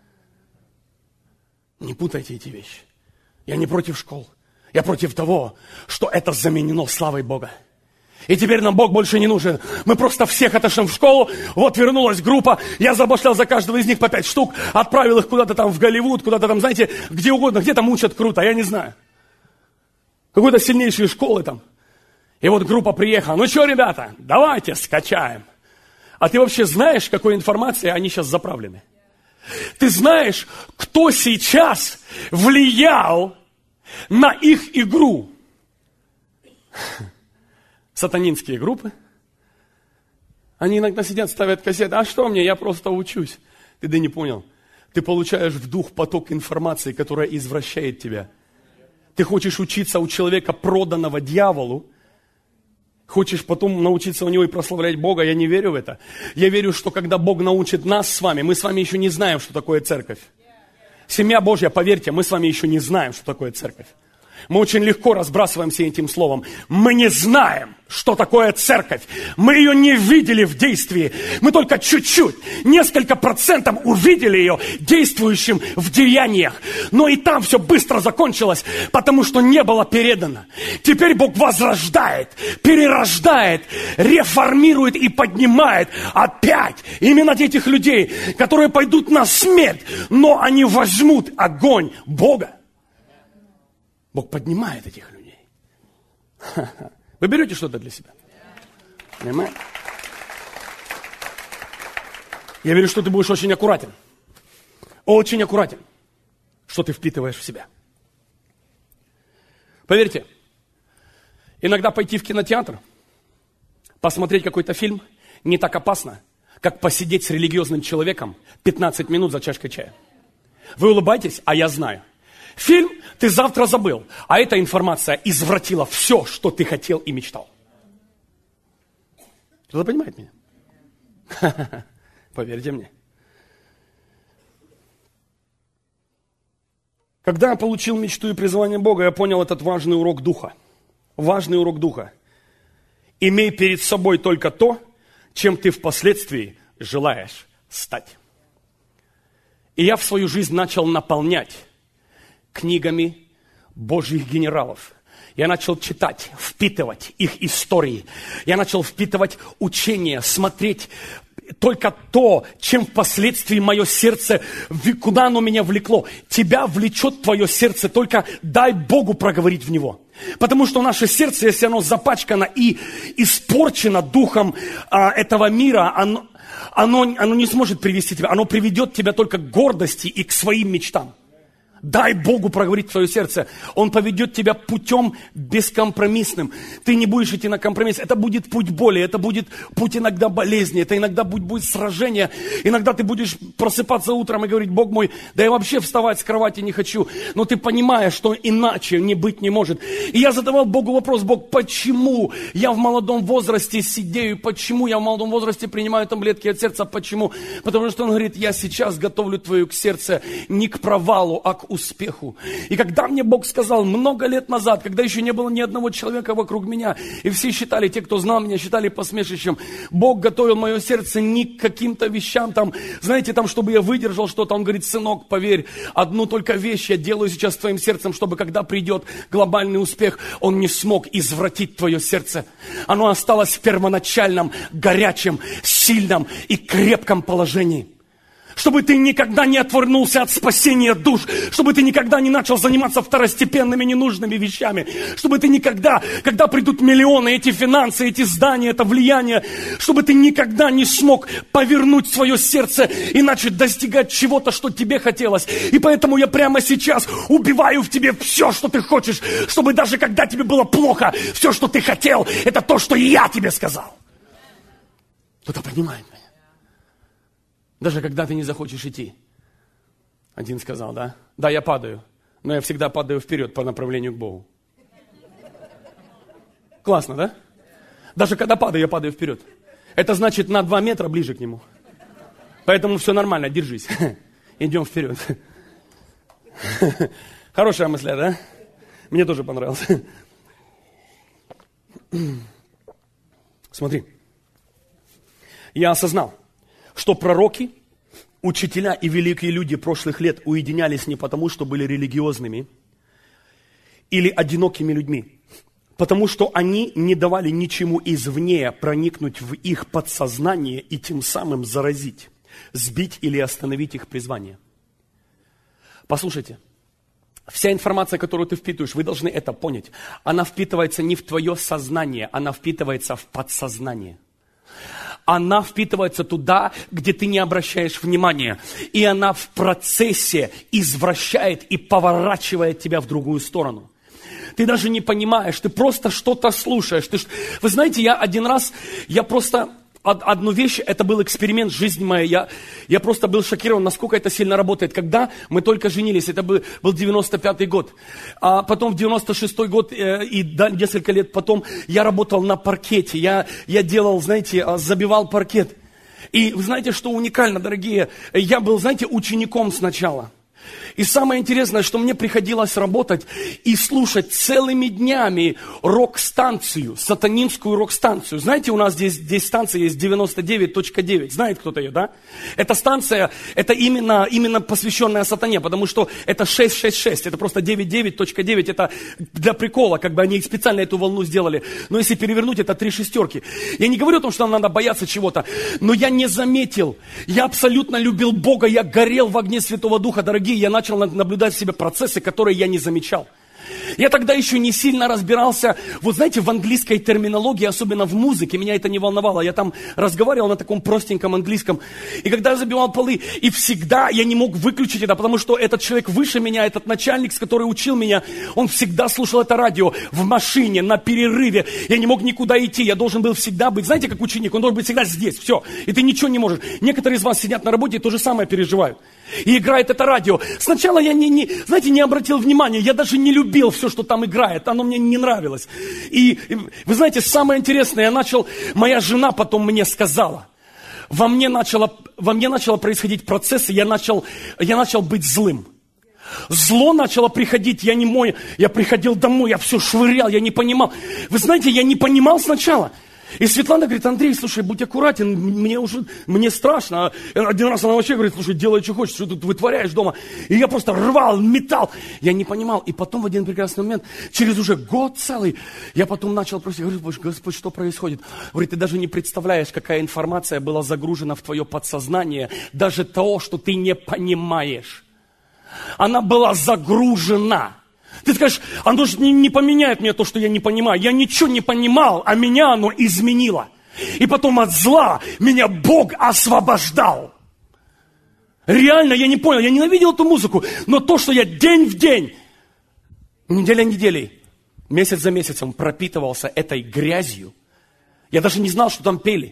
Не путайте эти вещи. Я не против школ. Я против того, что это заменено славой Бога. И теперь нам Бог больше не нужен. Мы просто всех отошлем в школу. Вот вернулась группа. Я забашлял за каждого из них по пять штук. Отправил их куда-то там в Голливуд, куда-то там, знаете, где угодно. Где там учат круто, я не знаю. Какой-то сильнейшие школы там. И вот группа приехала. Ну что, ребята, давайте скачаем. А ты вообще знаешь, какой информацией они сейчас заправлены? Ты знаешь, кто сейчас влиял на их игру? Сатанинские группы. Они иногда сидят, ставят кассеты. А что мне? Я просто учусь. Ты да не понял. Ты получаешь в дух поток информации, которая извращает тебя. Ты хочешь учиться у человека, проданного дьяволу. Хочешь потом научиться у него и прославлять Бога. Я не верю в это. Я верю, что когда Бог научит нас с вами, мы с вами еще не знаем, что такое церковь. Семья Божья, поверьте, мы с вами еще не знаем, что такое церковь. Мы очень легко разбрасываемся этим словом. Мы не знаем, что такое церковь. Мы ее не видели в действии. Мы только чуть-чуть, несколько процентов увидели ее действующим в деяниях. Но и там все быстро закончилось, потому что не было передано. Теперь Бог возрождает, перерождает, реформирует и поднимает опять именно этих людей, которые пойдут на смерть, но они возьмут огонь Бога. Бог поднимает этих людей. Вы берете что-то для себя? Понимаете? Я верю, что ты будешь очень аккуратен. Очень аккуратен, что ты впитываешь в себя. Поверьте, иногда пойти в кинотеатр, посмотреть какой-то фильм не так опасно, как посидеть с религиозным человеком пятнадцать минут за чашкой чая. Вы улыбаетесь, а я знаю. Фильм ты завтра забыл, а эта информация извратила все, что ты хотел и мечтал. Кто-то понимает меня? Поверьте мне. Когда я получил мечту и призвание Бога, я понял этот важный урок духа. Важный урок духа. Имей перед собой только то, чем ты впоследствии желаешь стать. И я в свою жизнь начал наполнять книгами Божьих генералов. Я начал читать, впитывать их истории. Я начал впитывать учения, смотреть только то, чем впоследствии мое сердце, куда оно меня влекло. Тебя влечет твое сердце, только дай Богу проговорить в него. Потому что наше сердце, если оно запачкано и испорчено духом а, этого мира, оно, оно, оно не сможет привести тебя. Оно приведет тебя только к гордости и к своим мечтам. Дай Богу проговорить в твое сердце. Он поведет тебя путем бескомпромиссным. Ты не будешь идти на компромисс. Это будет путь боли, это будет путь иногда болезни, это иногда будет, будет сражение. Иногда ты будешь просыпаться утром и говорить: Бог мой, да я вообще вставать с кровати не хочу. Но ты понимаешь, что иначе не быть не может. И я задавал Богу вопрос: Бог, почему я в молодом возрасте сидею? Почему я в молодом возрасте принимаю таблетки от сердца? Почему? Потому что Он говорит: я сейчас готовлю твое к сердце не к провалу, а к успеху. И когда мне Бог сказал много лет назад, когда еще не было ни одного человека вокруг меня, и все считали, те, кто знал меня, считали посмешищем, Бог готовил мое сердце не к каким-то вещам, там, знаете, там, чтобы я выдержал что-то. Он говорит: сынок, поверь, одну только вещь я делаю сейчас твоим сердцем, чтобы когда придет глобальный успех, он не смог извратить твое сердце. Оно осталось в первоначальном, горячем, сильном и крепком положении. Чтобы ты никогда не отвернулся от спасения душ, чтобы ты никогда не начал заниматься второстепенными ненужными вещами, чтобы ты никогда, когда придут миллионы, эти финансы, эти здания, это влияние, чтобы ты никогда не смог повернуть свое сердце и начать достигать чего-то, что тебе хотелось. И поэтому я прямо сейчас убиваю в тебе все, что ты хочешь, чтобы даже когда тебе было плохо, все, что ты хотел, это то, что я тебе сказал. Кто-то понимает меня? Даже когда ты не захочешь идти. Один сказал: да? Да, я падаю, но я всегда падаю вперед по направлению к Богу. Классно, да? Даже когда падаю, я падаю вперед. Это значит на два метра ближе к Нему. Поэтому все нормально, держись. Идем вперед. Хорошая мысль, да? Мне тоже понравилось. Смотри. Я осознал, что пророки, учителя и великие люди прошлых лет уединялись не потому, что были религиозными или одинокими людьми, потому что они не давали ничему извне проникнуть в их подсознание и тем самым заразить, сбить или остановить их призвание. Послушайте, вся информация, которую ты впитываешь, вы должны это понять, она впитывается не в твое сознание, она впитывается в подсознание. Она впитывается туда, где ты не обращаешь внимания. И она в процессе извращает и поворачивает тебя в другую сторону. Ты даже не понимаешь, ты просто что-то слушаешь. Ты... Вы знаете, я один раз, я просто... Одну вещь, это был эксперимент жизни моей. Я, я просто был шокирован, насколько это сильно работает. Когда мы только женились, это был, был девяносто пятый год. А потом в девяносто шестой год э, и да, несколько лет потом я работал на паркете. Я, я делал, знаете, забивал паркет. И вы знаете, что уникально, дорогие? Я был, знаете, учеником сначала. И самое интересное, что мне приходилось работать и слушать целыми днями рок-станцию, сатанинскую рок-станцию. Знаете, у нас здесь, здесь станция есть девяносто девять точка девять. Знает кто-то ее, да? Эта станция, это именно, именно посвященная сатане, потому что это шестьсот шестьдесят шесть, это просто девяносто девять точка девять, это для прикола, как бы они специально эту волну сделали. Но если перевернуть, это три шестерки. Я не говорю о том, что нам надо бояться чего-то, но я не заметил. Я абсолютно любил Бога, я горел в огне Святого Духа, дорогие. Я начал наблюдать в себе процессы, которые я не замечал. Я тогда еще не сильно разбирался, вот знаете, в английской терминологии, особенно в музыке, меня это не волновало. Я там разговаривал на таком простеньком английском. И когда я забивал полы, и всегда я не мог выключить это, потому что этот человек выше меня, этот начальник, с который учил меня, он всегда слушал это радио в машине, на перерыве. Я не мог никуда идти, я должен был всегда быть, знаете, как ученик, он должен быть всегда здесь, все. И ты ничего не можешь. Некоторые из вас сидят на работе и то же самое переживают. И играет это радио. Сначала я, не, не, знаете, не обратил внимания, я даже не любил все, что там играет, оно мне не нравилось. И, и вы знаете, самое интересное, я начал, моя жена потом мне сказала, во мне начало, во мне начало происходить процессы, я начал, я начал быть злым. Зло начало приходить, я не мой, я приходил домой, я все швырял, я не понимал. Вы знаете, я не понимал сначала. И Светлана говорит: Андрей, слушай, будь аккуратен, мне уже, мне страшно. Один раз она вообще говорит: слушай, делай, что хочешь, что ты тут вытворяешь дома. И я просто рвал, метал. Я не понимал. И потом в один прекрасный момент, через уже год целый, я потом начал просить, говорю: Господь, что происходит? Говорит: ты даже не представляешь, какая информация была загружена в твое подсознание, даже того, что ты не понимаешь. Она была загружена. Ты скажешь: оно же не, не поменяет мне то, что я не понимаю. Я ничего не понимал, а меня оно изменило. И потом от зла меня Бог освобождал. Реально, я не понял, я ненавидел эту музыку. Но то, что я день в день, неделя неделей, месяц за месяцем пропитывался этой грязью. Я даже не знал, что там пели.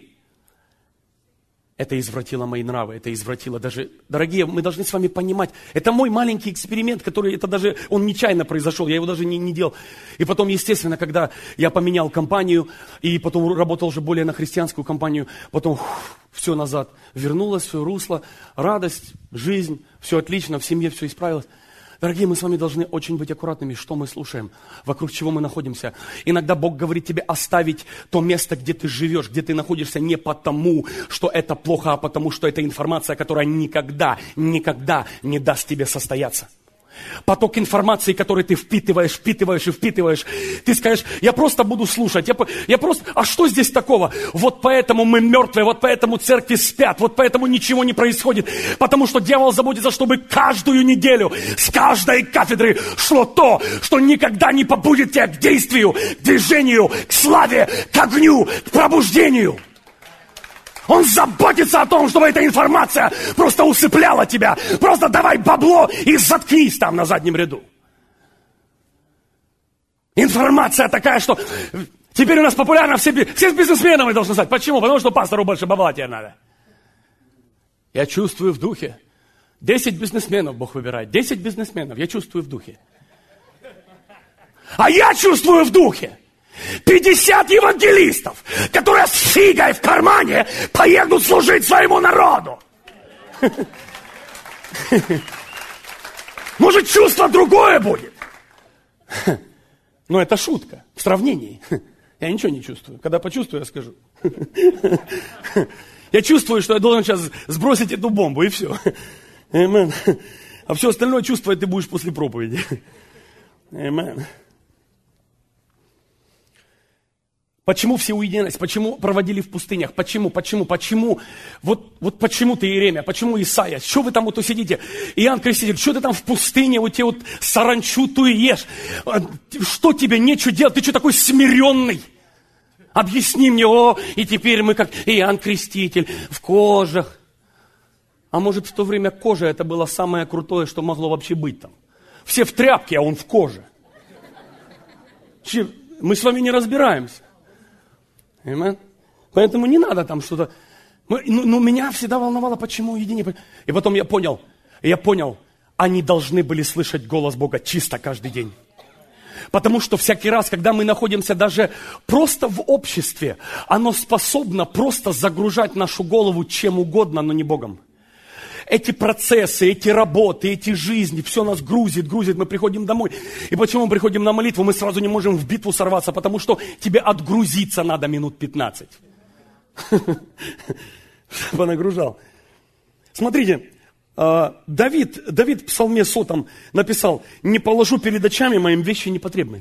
Это извратило мои нравы, это извратило даже... Дорогие, мы должны с вами понимать, это мой маленький эксперимент, который, это даже, он нечаянно произошел, я его даже не, не делал. И потом, естественно, когда я поменял компанию, и потом работал уже более на христианскую компанию, потом фух, все назад вернулось, все русло, радость, жизнь, все отлично, в семье все исправилось. Дорогие, мы с вами должны очень быть аккуратными, что мы слушаем, вокруг чего мы находимся. Иногда Бог говорит тебе оставить то место, где ты живешь, где ты находишься, не потому, что это плохо, а потому, что это информация, которая никогда, никогда не даст тебе состояться. Поток информации, который ты впитываешь, впитываешь и впитываешь. Ты скажешь: я просто буду слушать. Я, я просто, а что здесь такого? Вот поэтому мы мертвые, вот поэтому церкви спят, вот поэтому ничего не происходит. Потому что дьявол заботится, чтобы каждую неделю с каждой кафедры шло то, что никогда не побудит тебя к действию, к движению, к славе, к огню, к пробуждению. Он заботится о том, чтобы эта информация просто усыпляла тебя. Просто давай бабло и заткнись там на заднем ряду. Информация такая, что теперь у нас популярно, все, все бизнесменами должны стать. Почему? Потому что пастору больше бабла тебе надо. Я чувствую в духе. Десять бизнесменов Бог выбирает. Десять бизнесменов. Я чувствую в духе. А я чувствую в духе. пятьдесят евангелистов, которые с фигой в кармане поедут служить своему народу. Может, чувство другое будет? Но это шутка в сравнении. Я ничего не чувствую. Когда почувствую, я скажу. Я чувствую, что я должен сейчас сбросить эту бомбу, и все. Amen. А все остальное чувствовать ты будешь после проповеди. Amen. Почему все уединялись? Почему проводили в пустынях? Почему? Почему? Почему? Вот, вот почему ты, Иеремия? Почему Исаия? Что вы там вот сидите? Иоанн Креститель, что ты там в пустыне, вот те вот саранчу ту и ешь? Что тебе нечего делать? Ты что такой смиренный? Объясни мне, о, и теперь мы как Иоанн Креститель в кожах. А может, в то время кожа это было самое крутое, что могло вообще быть там? Все в тряпке, а он в коже. Мы с вами не разбираемся. Amen. Поэтому не надо там что-то. Ну, ну, меня всегда волновало, почему уединение. И потом я понял, я понял, они должны были слышать голос Бога чисто каждый день. Потому что всякий раз, когда мы находимся даже просто в обществе, оно способно просто загружать нашу голову чем угодно, но не Богом. Эти процессы, эти работы, эти жизни, все нас грузит, грузит, мы приходим домой. И почему мы приходим на молитву, мы сразу не можем в битву сорваться, потому что тебе отгрузиться надо минут пятнадцать. Понагружал. Смотрите, Давид, Давид в Псалме сотом написал: «Не положу перед очами моим вещи непотребные».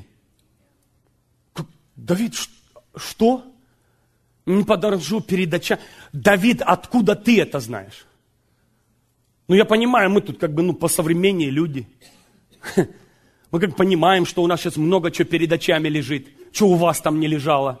Давид, что? Не положу перед очами. Давид, откуда ты это знаешь? Ну, я понимаю, мы тут как бы, ну, посовременнее люди. Мы как понимаем, что у нас сейчас много чего перед очами лежит. Что у вас там не лежало?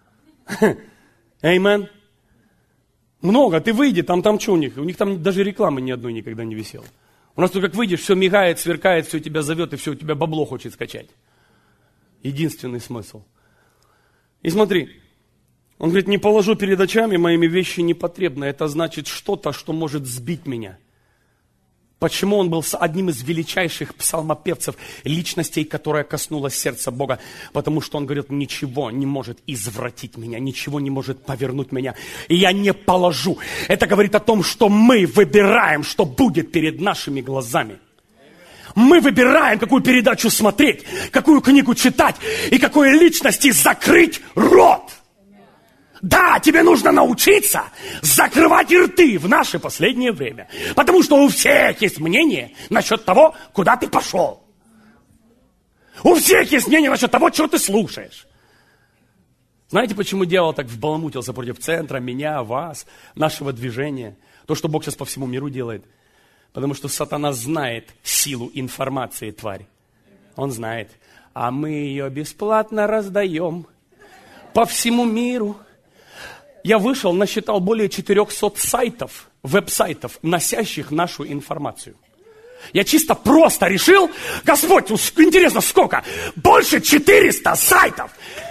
Amen. Много, ты выйди, там, там что у них? У них там даже рекламы ни одной никогда не висела. У нас тут как выйдешь, все мигает, сверкает, все тебя зовет, и все у тебя бабло хочет скачать. Единственный смысл. И смотри, он говорит: не положу перед очами моими вещи непотребные. Это значит что-то, что может сбить меня. Почему он был одним из величайших псалмопевцев, личностей, которая коснулась сердца Бога? Потому что он говорит: ничего не может извратить меня, ничего не может повернуть меня. И я не положу. Это говорит о том, что мы выбираем, что будет перед нашими глазами. Мы выбираем, какую передачу смотреть, какую книгу читать и какой личности закрыть рот. Да, тебе нужно научиться закрывать рты в наше последнее время. Потому что у всех есть мнение насчет того, куда ты пошел. У всех есть мнение насчет того, что ты слушаешь. Знаете, почему дьявол так взбаламутился против центра, меня, вас, нашего движения? То, что Бог сейчас по всему миру делает. Потому что сатана знает силу информации, тварь. Он знает. А мы ее бесплатно раздаем по всему миру. Я вышел, насчитал более четырехсот сайтов, веб-сайтов, носящих нашу информацию. Я чисто просто решил: Господь, интересно, сколько? Больше четырёхсот сайтов.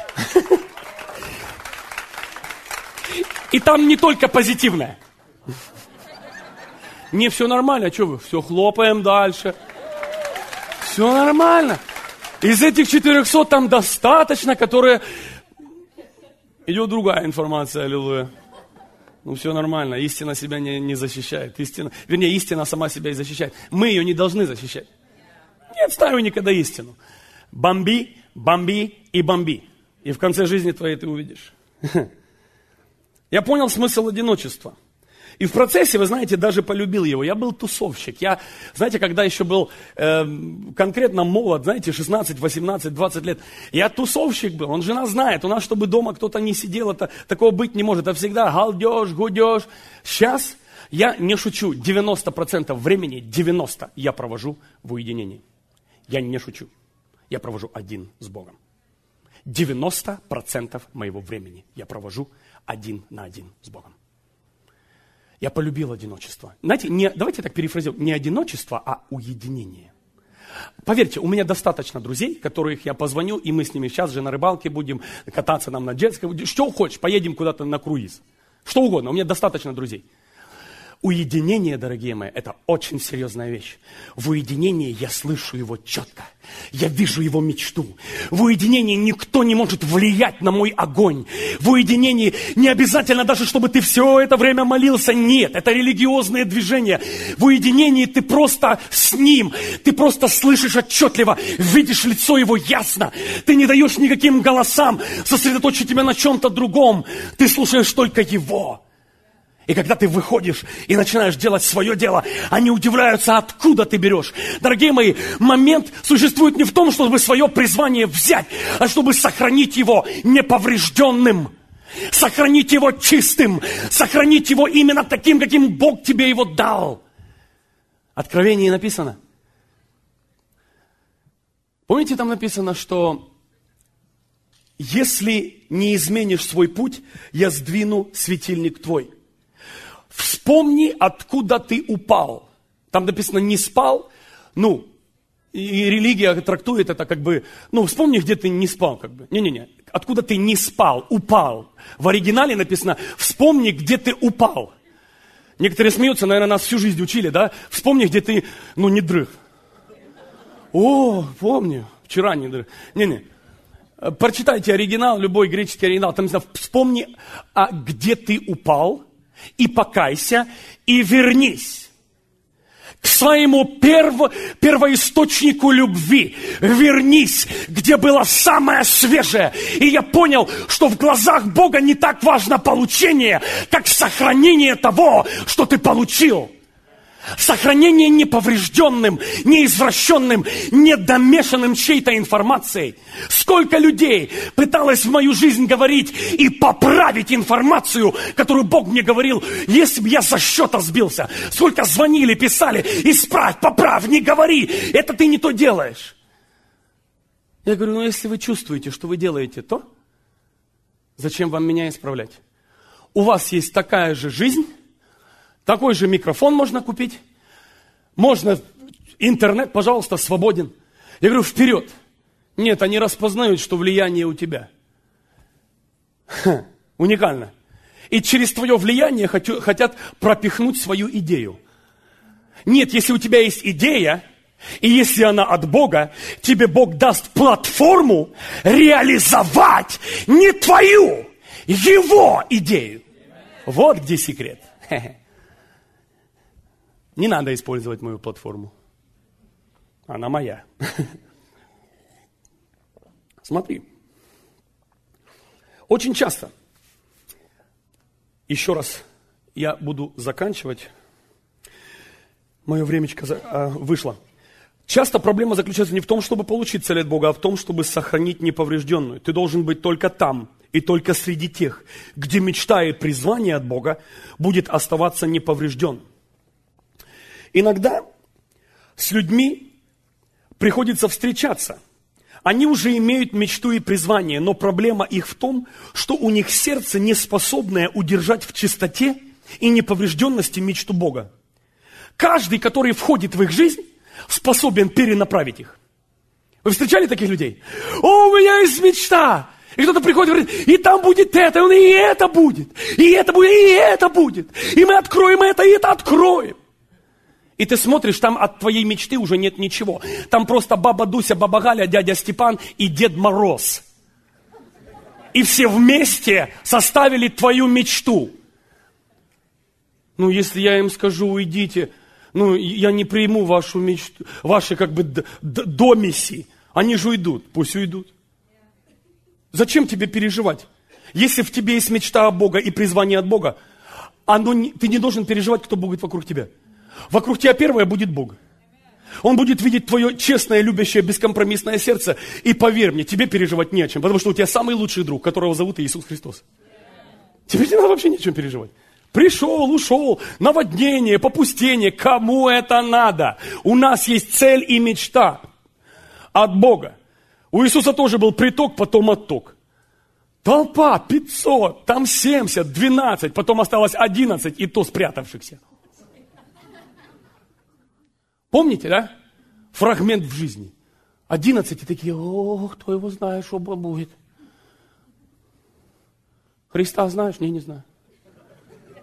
И там не только позитивное. Не, все нормально, что вы? Все, хлопаем дальше. Все нормально. Из этих четырехсот там достаточно, которые... Идет другая информация, аллилуйя. Ну, все нормально, истина себя не, не защищает. Истина, вернее, истина сама себя и защищает. Мы ее не должны защищать. Не отстаивай никогда истину. Бомби, бомби и бомби. И в конце жизни твоей ты увидишь. Я понял смысл одиночества. И в процессе, вы знаете, даже полюбил его. Я был тусовщик. Я, знаете, когда еще был э, конкретно молод, знаете, шестнадцать, восемнадцать, двадцать лет, я тусовщик был. Он жена знает. У нас, чтобы дома кто-то не сидел, это такого быть не может. А всегда галдеж, гудеж. Сейчас я не шучу. девяносто процентов времени, девяносто я провожу в уединении. Я не шучу. Я провожу один с Богом. девяносто процентов моего времени я провожу один на один с Богом. Я полюбил одиночество. Знаете, не, давайте так перефразируем, не одиночество, а уединение. Поверьте, у меня достаточно друзей, которых я позвоню, и мы с ними сейчас же на рыбалке будем кататься нам на джетской. Что хочешь, поедем куда-то на круиз. Что угодно, у меня достаточно друзей. Уединение, дорогие мои, это очень серьезная вещь. В уединении я слышу его четко. Я вижу его мечту. В уединении никто не может влиять на мой огонь. В уединении не обязательно даже, чтобы ты все это время молился. Нет, это религиозные движения. В уединении ты просто с ним. Ты просто слышишь отчетливо, видишь лицо его ясно. Ты не даешь никаким голосам сосредоточить тебя на чем-то другом. Ты слушаешь только его. И когда ты выходишь и начинаешь делать свое дело, они удивляются, откуда ты берешь. Дорогие мои, момент существует не в том, чтобы свое призвание взять, а чтобы сохранить его неповрежденным. Сохранить его чистым. Сохранить его именно таким, каким Бог тебе его дал. Откровение написано. Помните, там написано, что если не изменишь свой путь, я сдвину светильник твой. Вспомни, откуда ты упал. Там написано «не спал». Ну, и религия трактует это как бы, ну, вспомни, где ты не спал, как бы. Не-не-не, откуда ты не спал, упал. В оригинале написано «вспомни, где ты упал». Некоторые смеются, наверное, нас всю жизнь учили, да? Вспомни, где ты, ну, не дрых. О, помню, вчера не дрых. Не-не. Прочитайте оригинал, любой греческий оригинал. Там написано «вспомни, а где ты упал». И покайся, и вернись к своему перво, первоисточнику любви. Вернись, где было самое свежее. И я понял, что в глазах Бога не так важно получение, как сохранение того, что ты получил. Сохранение неповрежденным, неизвращенным, недомешанным чьей-то информацией. Сколько людей пыталось в мою жизнь говорить и поправить информацию, которую Бог мне говорил, если бы я со счета сбился. Сколько звонили, писали, исправь, поправь, не говори, это ты не то делаешь. Я говорю, ну если вы чувствуете, что вы делаете то, зачем вам меня исправлять? У вас есть такая же жизнь, такой же микрофон можно купить. Можно, интернет, пожалуйста, свободен. Я говорю, вперед. Нет, они распознают, что влияние у тебя. Ха, уникально. И через твое влияние хочу, хотят пропихнуть свою идею. Нет, если у тебя есть идея, и если она от Бога, тебе Бог даст платформу реализовать не твою, его идею. Вот где секрет. Не надо использовать мою платформу. Она моя. Смотри. Очень часто, еще раз, я буду заканчивать. Мое времечко вышло. Часто проблема заключается не в том, чтобы получить цель от Бога, а в том, чтобы сохранить неповрежденную. Ты должен быть только там и только среди тех, где мечта и призвание от Бога будет оставаться неповрежденным. Иногда с людьми приходится встречаться. Они уже имеют мечту и призвание, но проблема их в том, что у них сердце не способное удержать в чистоте и неповрежденности мечту Бога. Каждый, который входит в их жизнь, способен перенаправить их. Вы встречали таких людей? О, у меня есть мечта! И кто-то приходит и говорит, и там будет это, и это будет, и это будет, и это будет. И мы откроем это, и это откроем. И ты смотришь, там от твоей мечты уже нет ничего. Там просто баба Дуся, баба Галя, дядя Степан и Дед Мороз. И все вместе составили твою мечту. Ну, если я им скажу, уйдите, ну, я не приму вашу мечту, ваши как бы д- д- домиси. Они же уйдут, пусть уйдут. Зачем тебе переживать? Если в тебе есть мечта от Бога и призвание от Бога, оно не, ты не должен переживать, кто будет вокруг тебя. Вокруг тебя первое будет Бог. Он будет видеть твое честное, любящее, бескомпромиссное сердце. И поверь мне, тебе переживать не о чем, потому что у тебя самый лучший друг, которого зовут Иисус Христос. Тебе не надо вообще ни о чем переживать. Пришел, ушел, наводнение, попустение. Кому это надо? У нас есть цель и мечта от Бога. У Иисуса тоже был приток, потом отток. Толпа, пятьсот, там семьдесят, двенадцать, потом осталось одиннадцать, и то спрятавшихся. Помните, да? Фрагмент в жизни. Одиннадцать, и такие, о, кто его знает, что будет. Христа знаешь? Не, не знаю.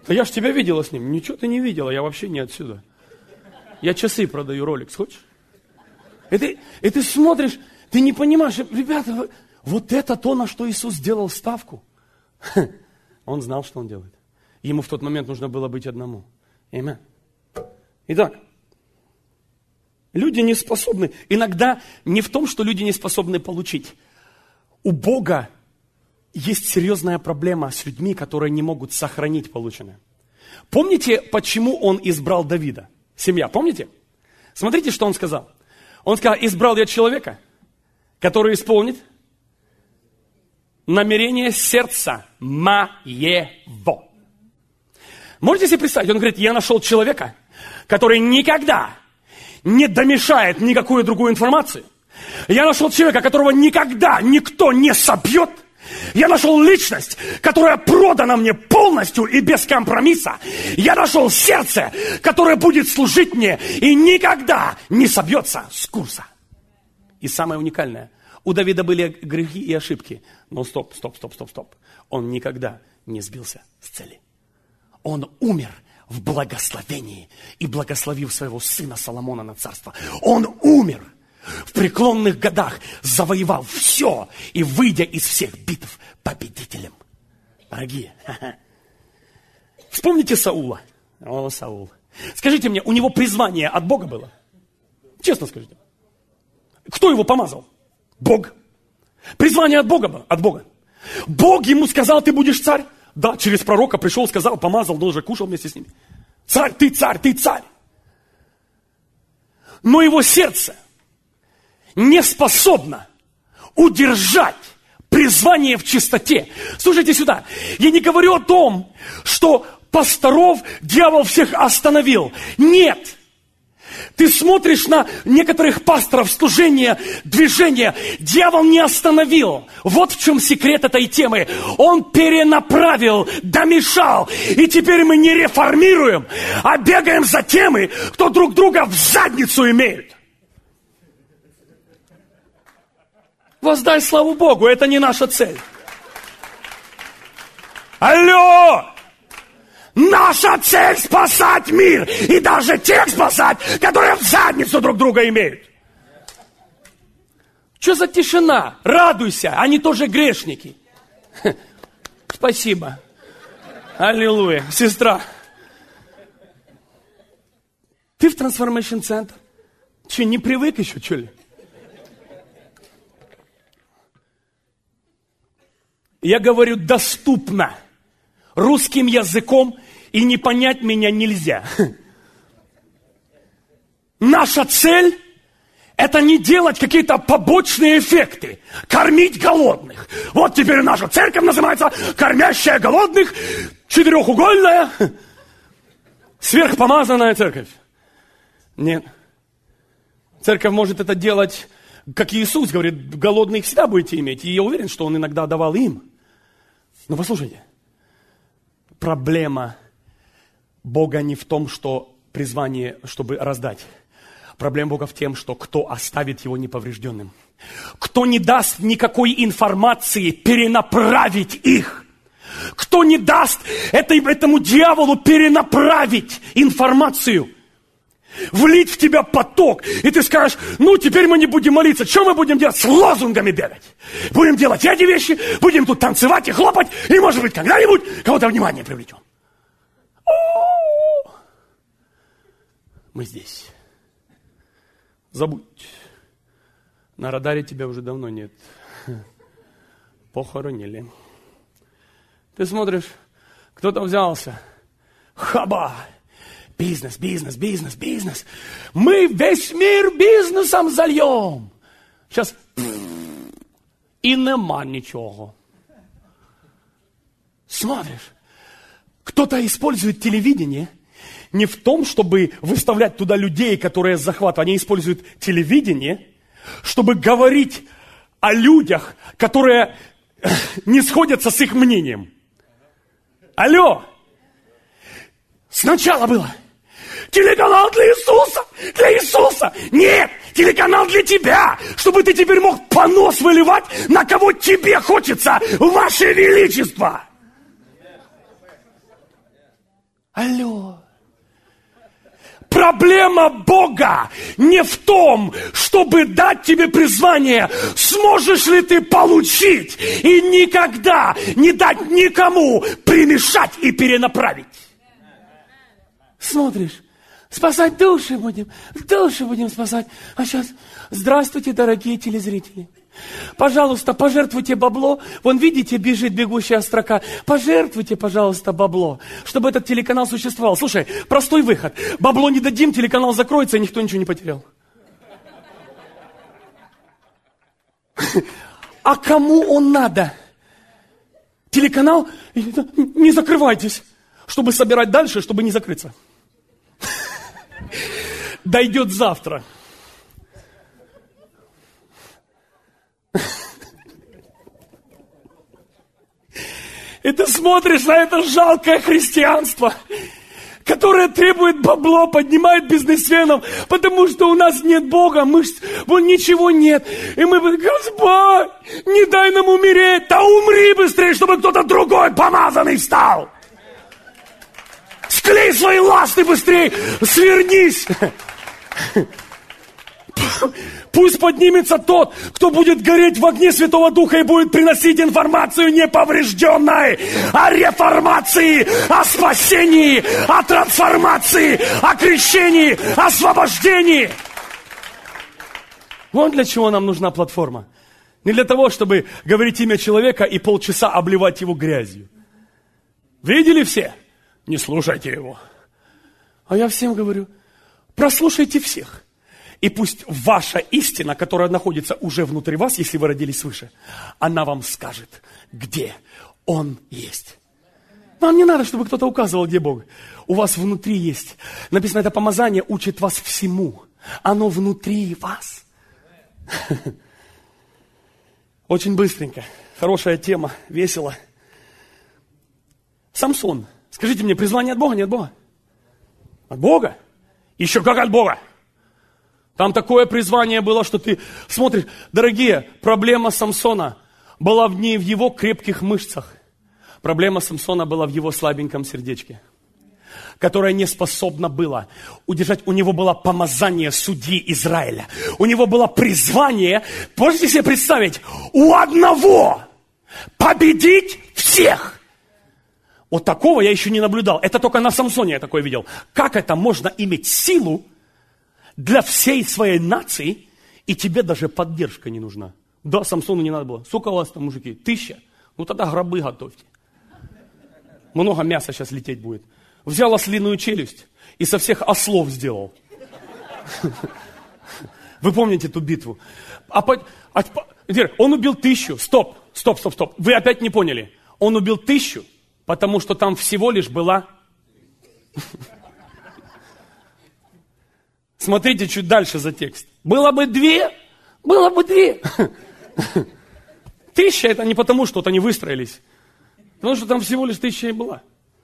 Да я ж тебя видела с ним. Ничего ты не видела, я вообще не отсюда. Я часы продаю, Rolex, хочешь? И ты, и ты смотришь, ты не понимаешь, ребята, вот это то, на что Иисус сделал ставку. Он знал, что Он делает. Ему в тот момент нужно было быть одному. Аминь. Итак, люди не способны, иногда не в том, что люди не способны получить. У Бога есть серьезная проблема с людьми, которые не могут сохранить полученное. Помните, почему Он избрал Давида? Семья, помните? Смотрите, что Он сказал. Он сказал, избрал я человека, который исполнит намерение сердца моего. Можете себе представить, он говорит, я нашел человека, который никогда не домешает никакую другую информацию. Я нашел человека, которого никогда никто не собьет. Я нашел личность, которая продана мне полностью и без компромисса. Я нашел сердце, которое будет служить мне и никогда не собьется с курса. И самое уникальное, у Давида были грехи и ошибки. Но стоп, стоп, стоп, стоп, стоп. Он никогда не сбился с цели. Он умер в благословении и благословив своего сына Соломона на царство. Он умер. В преклонных годах завоевал все и, выйдя из всех битв, победителем. Дорогие, вспомните Саула. О, Саул. Скажите мне, у него призвание от Бога было? Честно скажите. Кто его помазал? Бог. Призвание от Бога было? От Бога. Бог ему сказал, ты будешь царь? Да, через пророка пришел, сказал, помазал, он уже кушал вместе с ними. Царь, ты царь, ты царь. Но его сердце не способна удержать призвание в чистоте. Слушайте сюда, я не говорю о том, что пасторов дьявол всех остановил. Нет. Ты смотришь на некоторых пасторов служения, движения. Дьявол не остановил. Вот в чем секрет этой темы. Он перенаправил, домешал. И теперь мы не реформируем, а бегаем за теми, кто друг друга в задницу имеет. Воздай славу Богу, это не наша цель. Алло! Наша цель спасать мир. И даже тех спасать, которые в задницу друг друга имеют. Что за тишина? Радуйся, они тоже грешники. Спасибо. Аллилуйя. Сестра. Ты в Transformation Center? Че, не привык еще, что ли? Я говорю доступно. Русским языком, и не понять меня нельзя. Наша цель – это не делать какие-то побочные эффекты. Кормить голодных. Вот теперь наша церковь называется «Кормящая голодных», четырехугольная, сверхпомазанная церковь. Нет. Церковь может это делать, как Иисус говорит, голодных всегда будете иметь. И я уверен, что Он иногда давал им. Но послушайте. Проблема Бога не в том, что призвание, чтобы раздать. Проблема Бога в том, что кто оставит его неповрежденным. Кто не даст никакой информации перенаправить их. Кто не даст этой, этому дьяволу перенаправить информацию. Влить в тебя поток. И ты скажешь, ну теперь мы не будем молиться. Что мы будем делать? С лозунгами бегать. Будем делать эти вещи, будем тут танцевать и хлопать. И может быть когда-нибудь кого-то внимание привлечем. О-о-о! Мы здесь. Забудь. На радаре тебя уже давно нет. Похоронили. Ты смотришь, кто-то взялся. Хаба! Бизнес, бизнес, бизнес, бизнес. Мы весь мир бизнесом зальем. Сейчас и нема ничего. Смотришь, кто-то использует телевидение не в том, чтобы выставлять туда людей, которые захватывают. Они используют телевидение, чтобы говорить о людях, которые не сходятся с их мнением. Алло! Сначала было телеканал для Иисуса, для Иисуса. Нет, телеканал для тебя, чтобы ты теперь мог понос выливать, на кого тебе хочется, Ваше Величество. Алло. Проблема Бога не в том, чтобы дать тебе призвание, сможешь ли ты получить и никогда не дать никому примешать и перенаправить. Смотришь, спасать души будем, души будем спасать. А сейчас, здравствуйте, дорогие телезрители. Пожалуйста, пожертвуйте бабло. Вон, видите, бежит бегущая строка. Пожертвуйте, пожалуйста, бабло, чтобы этот телеканал существовал. Слушай, простой выход. Бабло не дадим, телеканал закроется, и никто ничего не потерял. А кому он надо? Телеканал? Не закрывайтесь, чтобы собирать дальше, чтобы не закрыться. Дойдет завтра. И ты смотришь на это жалкое христианство, которое требует бабло, поднимает бизнесменов, потому что у нас нет Бога, мы, вон ничего нет. И мы говорим: Господь, не дай нам умереть, да умри быстрее, чтобы кто-то другой помазанный встал. Склей свои ласты быстрее, свернись. Пусть поднимется тот, кто будет гореть в огне Святого Духа и будет приносить информацию не поврежденной, о реформации, о спасении, о трансформации, о крещении, о освобождении. Вот для чего нам нужна платформа. Не для того, чтобы говорить имя человека и полчаса обливать его грязью. Видели все? Не слушайте его. А я всем говорю: прослушайте всех. И пусть ваша истина, которая находится уже внутри вас, если вы родились свыше, она вам скажет, где Он есть. Вам не надо, чтобы кто-то указывал, где Бог. У вас внутри есть. Написано, это помазание учит вас всему. Оно внутри вас. Очень быстренько. Хорошая тема, весело. Самсон. Скажите мне, призвание от Бога, не от Бога? От Бога? Еще как от Бога. Там такое призвание было, что ты смотришь. Дорогие, проблема Самсона была не в его крепких мышцах. Проблема Самсона была в его слабеньком сердечке, которое не способно было удержать. У него было помазание судьи Израиля. У него было призвание, можете себе представить, у одного победить всех. Вот такого я еще не наблюдал. Это только на Самсоне я такое видел. Как это можно иметь силу для всей своей нации, и тебе даже поддержка не нужна? Да, Самсону не надо было. Сколько у вас там, мужики? Тысяча? Ну тогда гробы готовьте. Много мяса сейчас лететь будет. Взял ослиную челюсть и со всех ослов сделал. Вы помните эту битву? А, а, он убил тысячу. Стоп, стоп, стоп, стоп. Вы опять не поняли. Он убил тысячу, потому что там всего лишь была... Смотрите чуть дальше за текст. Было бы две, было бы две. Тысяча это не потому, что вот они выстроились. Потому что там всего лишь тысяча и была.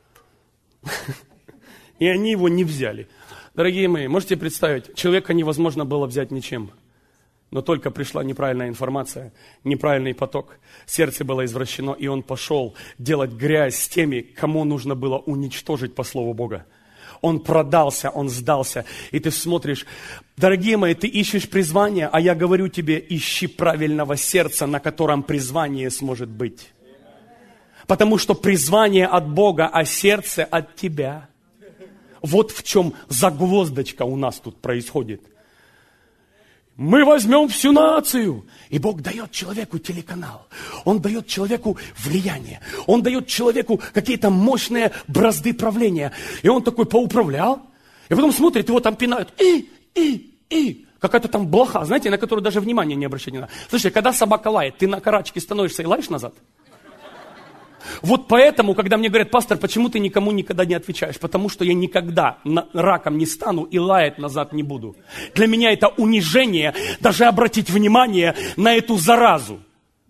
И они его не взяли. Дорогие мои, можете представить, человека невозможно было взять ничем. Но только пришла неправильная информация, неправильный поток. Сердце было извращено, и он пошел делать грязь с теми, кому нужно было уничтожить по слову Бога. Он продался, он сдался. И ты смотришь, дорогие мои, ты ищешь призвание, а я говорю тебе, ищи правильного сердца, на котором призвание сможет быть. Потому что призвание от Бога, а сердце от тебя. Вот в чем загвоздочка у нас тут происходит. Мы возьмем всю нацию. И Бог дает человеку телеканал. Он дает человеку влияние. Он дает человеку какие-то мощные бразды правления. И он такой поуправлял. И потом смотрит, его там пинают. И, и, и. Какая-то там блоха, знаете, на которую даже внимания не обращать не надо. Слушай, когда собака лает, ты на карачке становишься и лаешь назад? Вот поэтому, когда мне говорят: пастор, почему ты никому никогда не отвечаешь? Потому что я никогда раком не стану и лаять назад не буду. Для меня это унижение даже обратить внимание на эту заразу.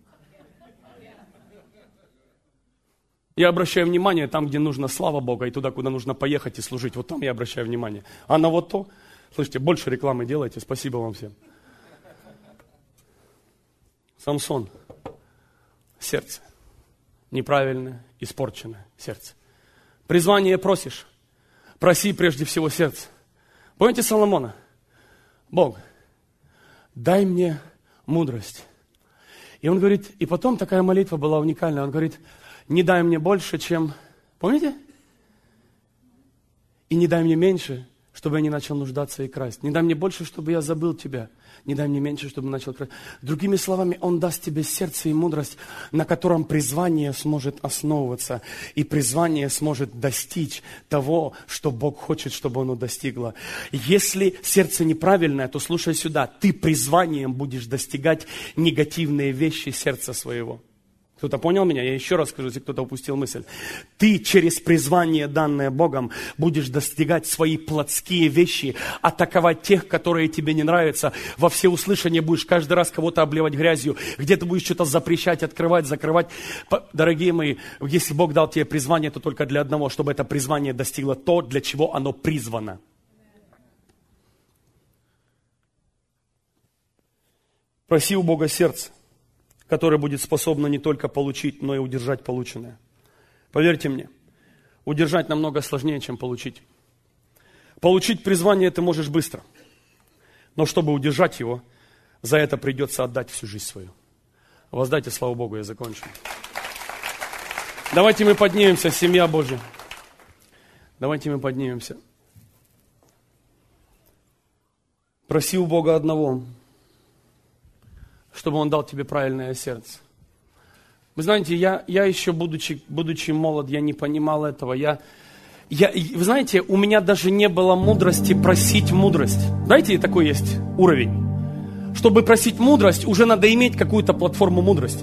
Я обращаю внимание там, где нужно слава Бога, и туда, куда нужно поехать и служить. Вот там я обращаю внимание. А на вот то, слушайте, больше рекламы делайте. Спасибо вам всем. Самсон. Сердце. Неправильное, испорченное сердце. Призвание просишь, проси прежде всего сердце. Помните Соломона? Бог, дай мне мудрость. И он говорит, и потом такая молитва была уникальная. Он говорит, не дай мне больше, чем... Помните? И не дай мне меньше, чтобы я не начал нуждаться и красть. Не дай мне больше, чтобы я забыл тебя. Не дай мне меньше, чтобы начал красть. Другими словами, Он даст тебе сердце и мудрость, на котором призвание сможет основываться. И призвание сможет достичь того, что Бог хочет, чтобы оно достигло. Если сердце неправильное, то слушай сюда. Ты призванием будешь достигать негативные вещи сердца своего. Кто-то понял меня? Я еще раз скажу, если кто-то упустил мысль. Ты через призвание, данное Богом, будешь достигать свои плотские вещи, атаковать тех, которые тебе не нравятся. Во всеуслышание будешь каждый раз кого-то обливать грязью, где-то будешь что-то запрещать, открывать, закрывать. Дорогие мои, если Бог дал тебе призвание, то только для одного, чтобы это призвание достигло то, для чего оно призвано. Проси у Бога сердце, которое будет способно не только получить, но и удержать полученное. Поверьте мне, удержать намного сложнее, чем получить. Получить призвание ты можешь быстро, но чтобы удержать его, за это придется отдать всю жизнь свою. Воздайте славу Богу, я закончу. Давайте мы поднимемся, семья Божья. Давайте мы поднимемся. Проси у Бога одного, чтобы Он дал тебе правильное сердце. Вы знаете, я, я еще, будучи, будучи молод, я не понимал этого. Я, я, вы знаете, у меня даже не было мудрости просить мудрость. Знаете, такой есть уровень. Чтобы просить мудрость, уже надо иметь какую-то платформу мудрости.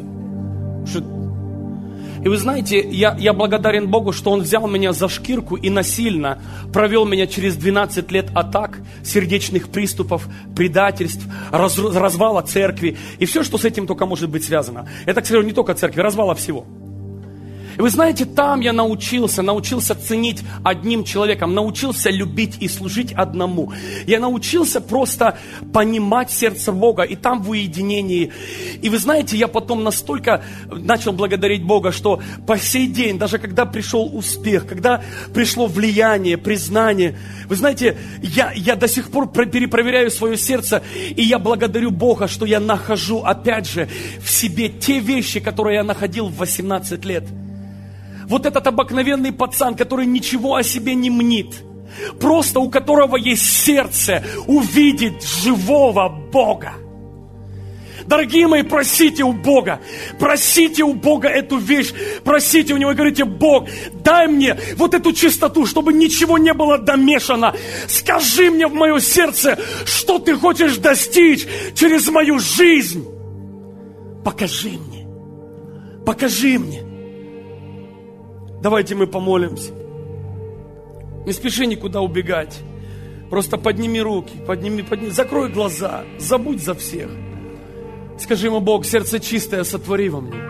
И вы знаете, я, я благодарен Богу, что Он взял меня за шкирку и насильно провел меня через двенадцать лет атак, сердечных приступов, предательств, раз, развала церкви и все, что с этим только может быть связано. Это, кстати, не только церкви, развала всего. И вы знаете, там я научился, научился ценить одним человеком, научился любить и служить одному. Я научился просто понимать сердце Бога, и там в уединении. И вы знаете, я потом настолько начал благодарить Бога, что по сей день, даже когда пришел успех, когда пришло влияние, признание, вы знаете, я, я до сих пор перепроверяю свое сердце, и я благодарю Бога, что я нахожу, опять же, в себе те вещи, которые я находил в восемнадцать лет. Вот этот обыкновенный пацан, который ничего о себе не мнит, просто у которого есть сердце увидеть живого Бога. Дорогие мои, просите у Бога, просите у Бога эту вещь, просите у Него и говорите: Бог, дай мне вот эту чистоту, чтобы ничего не было домешано. Скажи мне в мое сердце, что Ты хочешь достичь через мою жизнь. Покажи мне, покажи мне. Давайте мы помолимся. Не спеши никуда убегать. Просто подними руки, подними, подними, закрой глаза, забудь за всех. Скажи ему: Бог, сердце чистое сотвори во мне.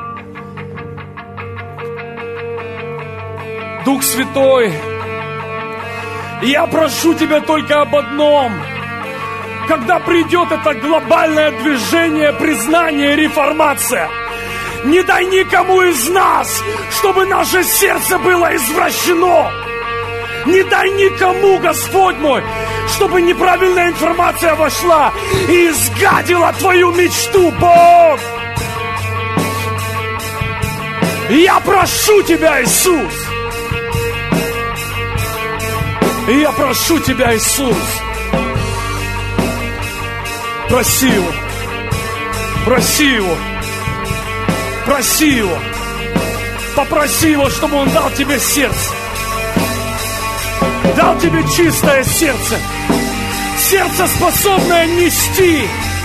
Дух Святой, я прошу Тебя только об одном. Когда придет это глобальное движение, признание, реформация, не дай никому из нас, чтобы наше сердце было извращено. Не дай никому, Господь мой, чтобы неправильная информация вошла и изгадила Твою мечту, Бог. Я прошу Тебя, Иисус. Я прошу Тебя, Иисус. Проси Его. Проси Его. Проси Его. Попроси Его, чтобы Он дал тебе сердце. Дал тебе чистое сердце. Сердце, способное нести.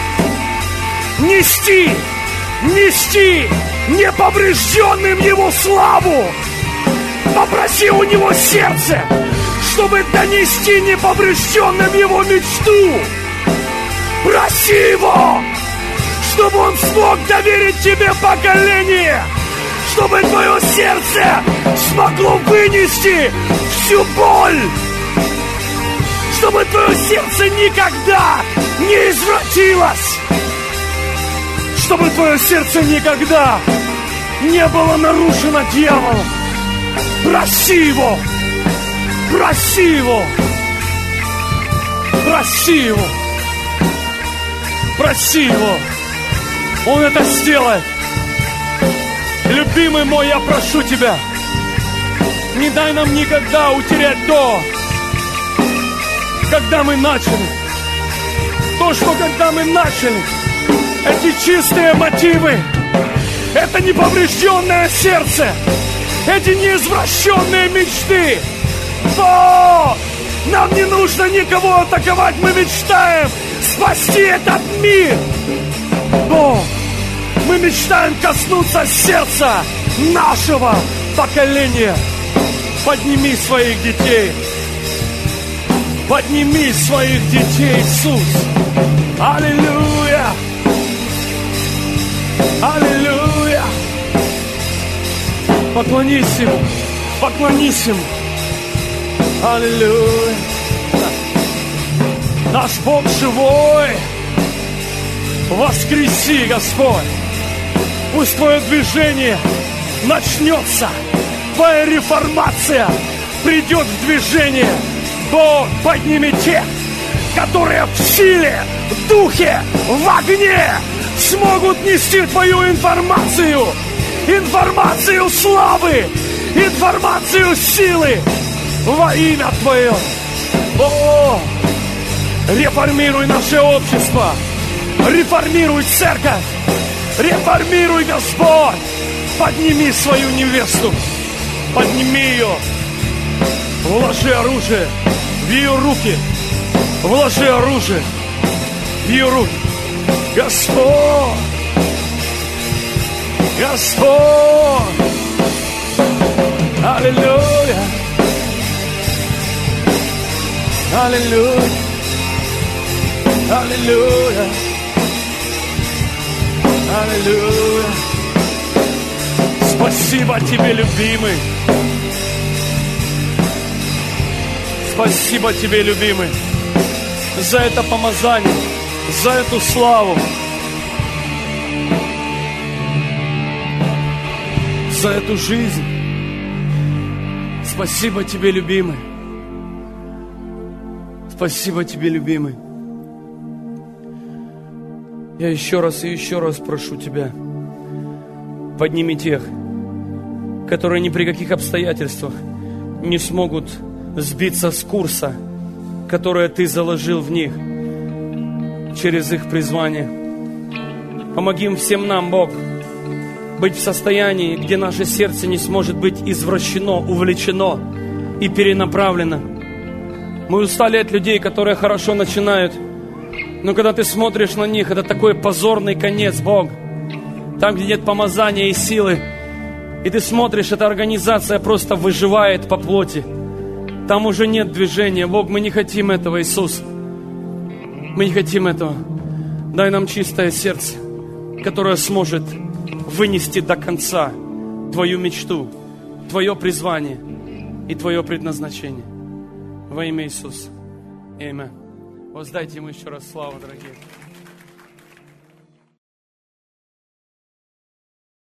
Нести. Нести неповрежденным Его славу. Попроси у Него сердце, чтобы донести неповрежденным Его мечту. Проси Его, чтобы Он смог доверить тебе поколение, чтобы твое сердце смогло вынести всю боль, чтобы твое сердце никогда не извратилось, чтобы твое сердце никогда не было нарушено дьяволом. Проси Его, Проси Его. Проси Его. Проси Его. Он это сделает. Любимый мой, я прошу Тебя, не дай нам никогда утерять то, когда мы начали. То, что когда мы начали, эти чистые мотивы, это неповрежденное сердце, эти неизвращенные мечты. О, нам не нужно никого атаковать, мы мечтаем спасти этот мир. О, мы мечтаем коснуться сердца нашего поколения. Подними своих детей. Подними своих детей, Иисус. Аллилуйя. Аллилуйя. Поклонись Ему. Поклонись Ему. Аллилуйя. Наш Бог живой. Воскреси, Господь. Пусть Твое движение начнется. Твоя реформация придет в движение. Бог, подними тех, которые в силе, в духе, в огне смогут нести Твою информацию. Информацию славы, информацию силы во имя Твое. О, реформируй наше общество, реформируй церковь, реформируй, Господь. Подними свою невесту, подними ее, вложи оружие в ее руки, вложи оружие в ее руки. Господь, Господь, аллилуйя, аллилуйя, аллилуйя, аллилуйя. Спасибо Тебе, любимый. Спасибо Тебе, любимый, за это помазание, за эту славу, за эту жизнь. Спасибо Тебе, любимый. Спасибо Тебе, любимый. Я еще раз и еще раз прошу Тебя, подними тех, которые ни при каких обстоятельствах не смогут сбиться с курса, которое Ты заложил в них через их призвание. Помоги им всем нам, Бог, быть в состоянии, где наше сердце не сможет быть извращено, увлечено и перенаправлено. Мы устали от людей, которые хорошо начинают, но когда Ты смотришь на них, это такой позорный конец, Бог. Там, где нет помазания и силы, и Ты смотришь, эта организация просто выживает по плоти. Там уже нет движения. Бог, мы не хотим этого, Иисус. Мы не хотим этого. Дай нам чистое сердце, которое сможет вынести до конца Твою мечту, Твое призвание и Твое предназначение. Во имя Иисуса. Аминь. Воздайте Ему еще раз славу, дорогие.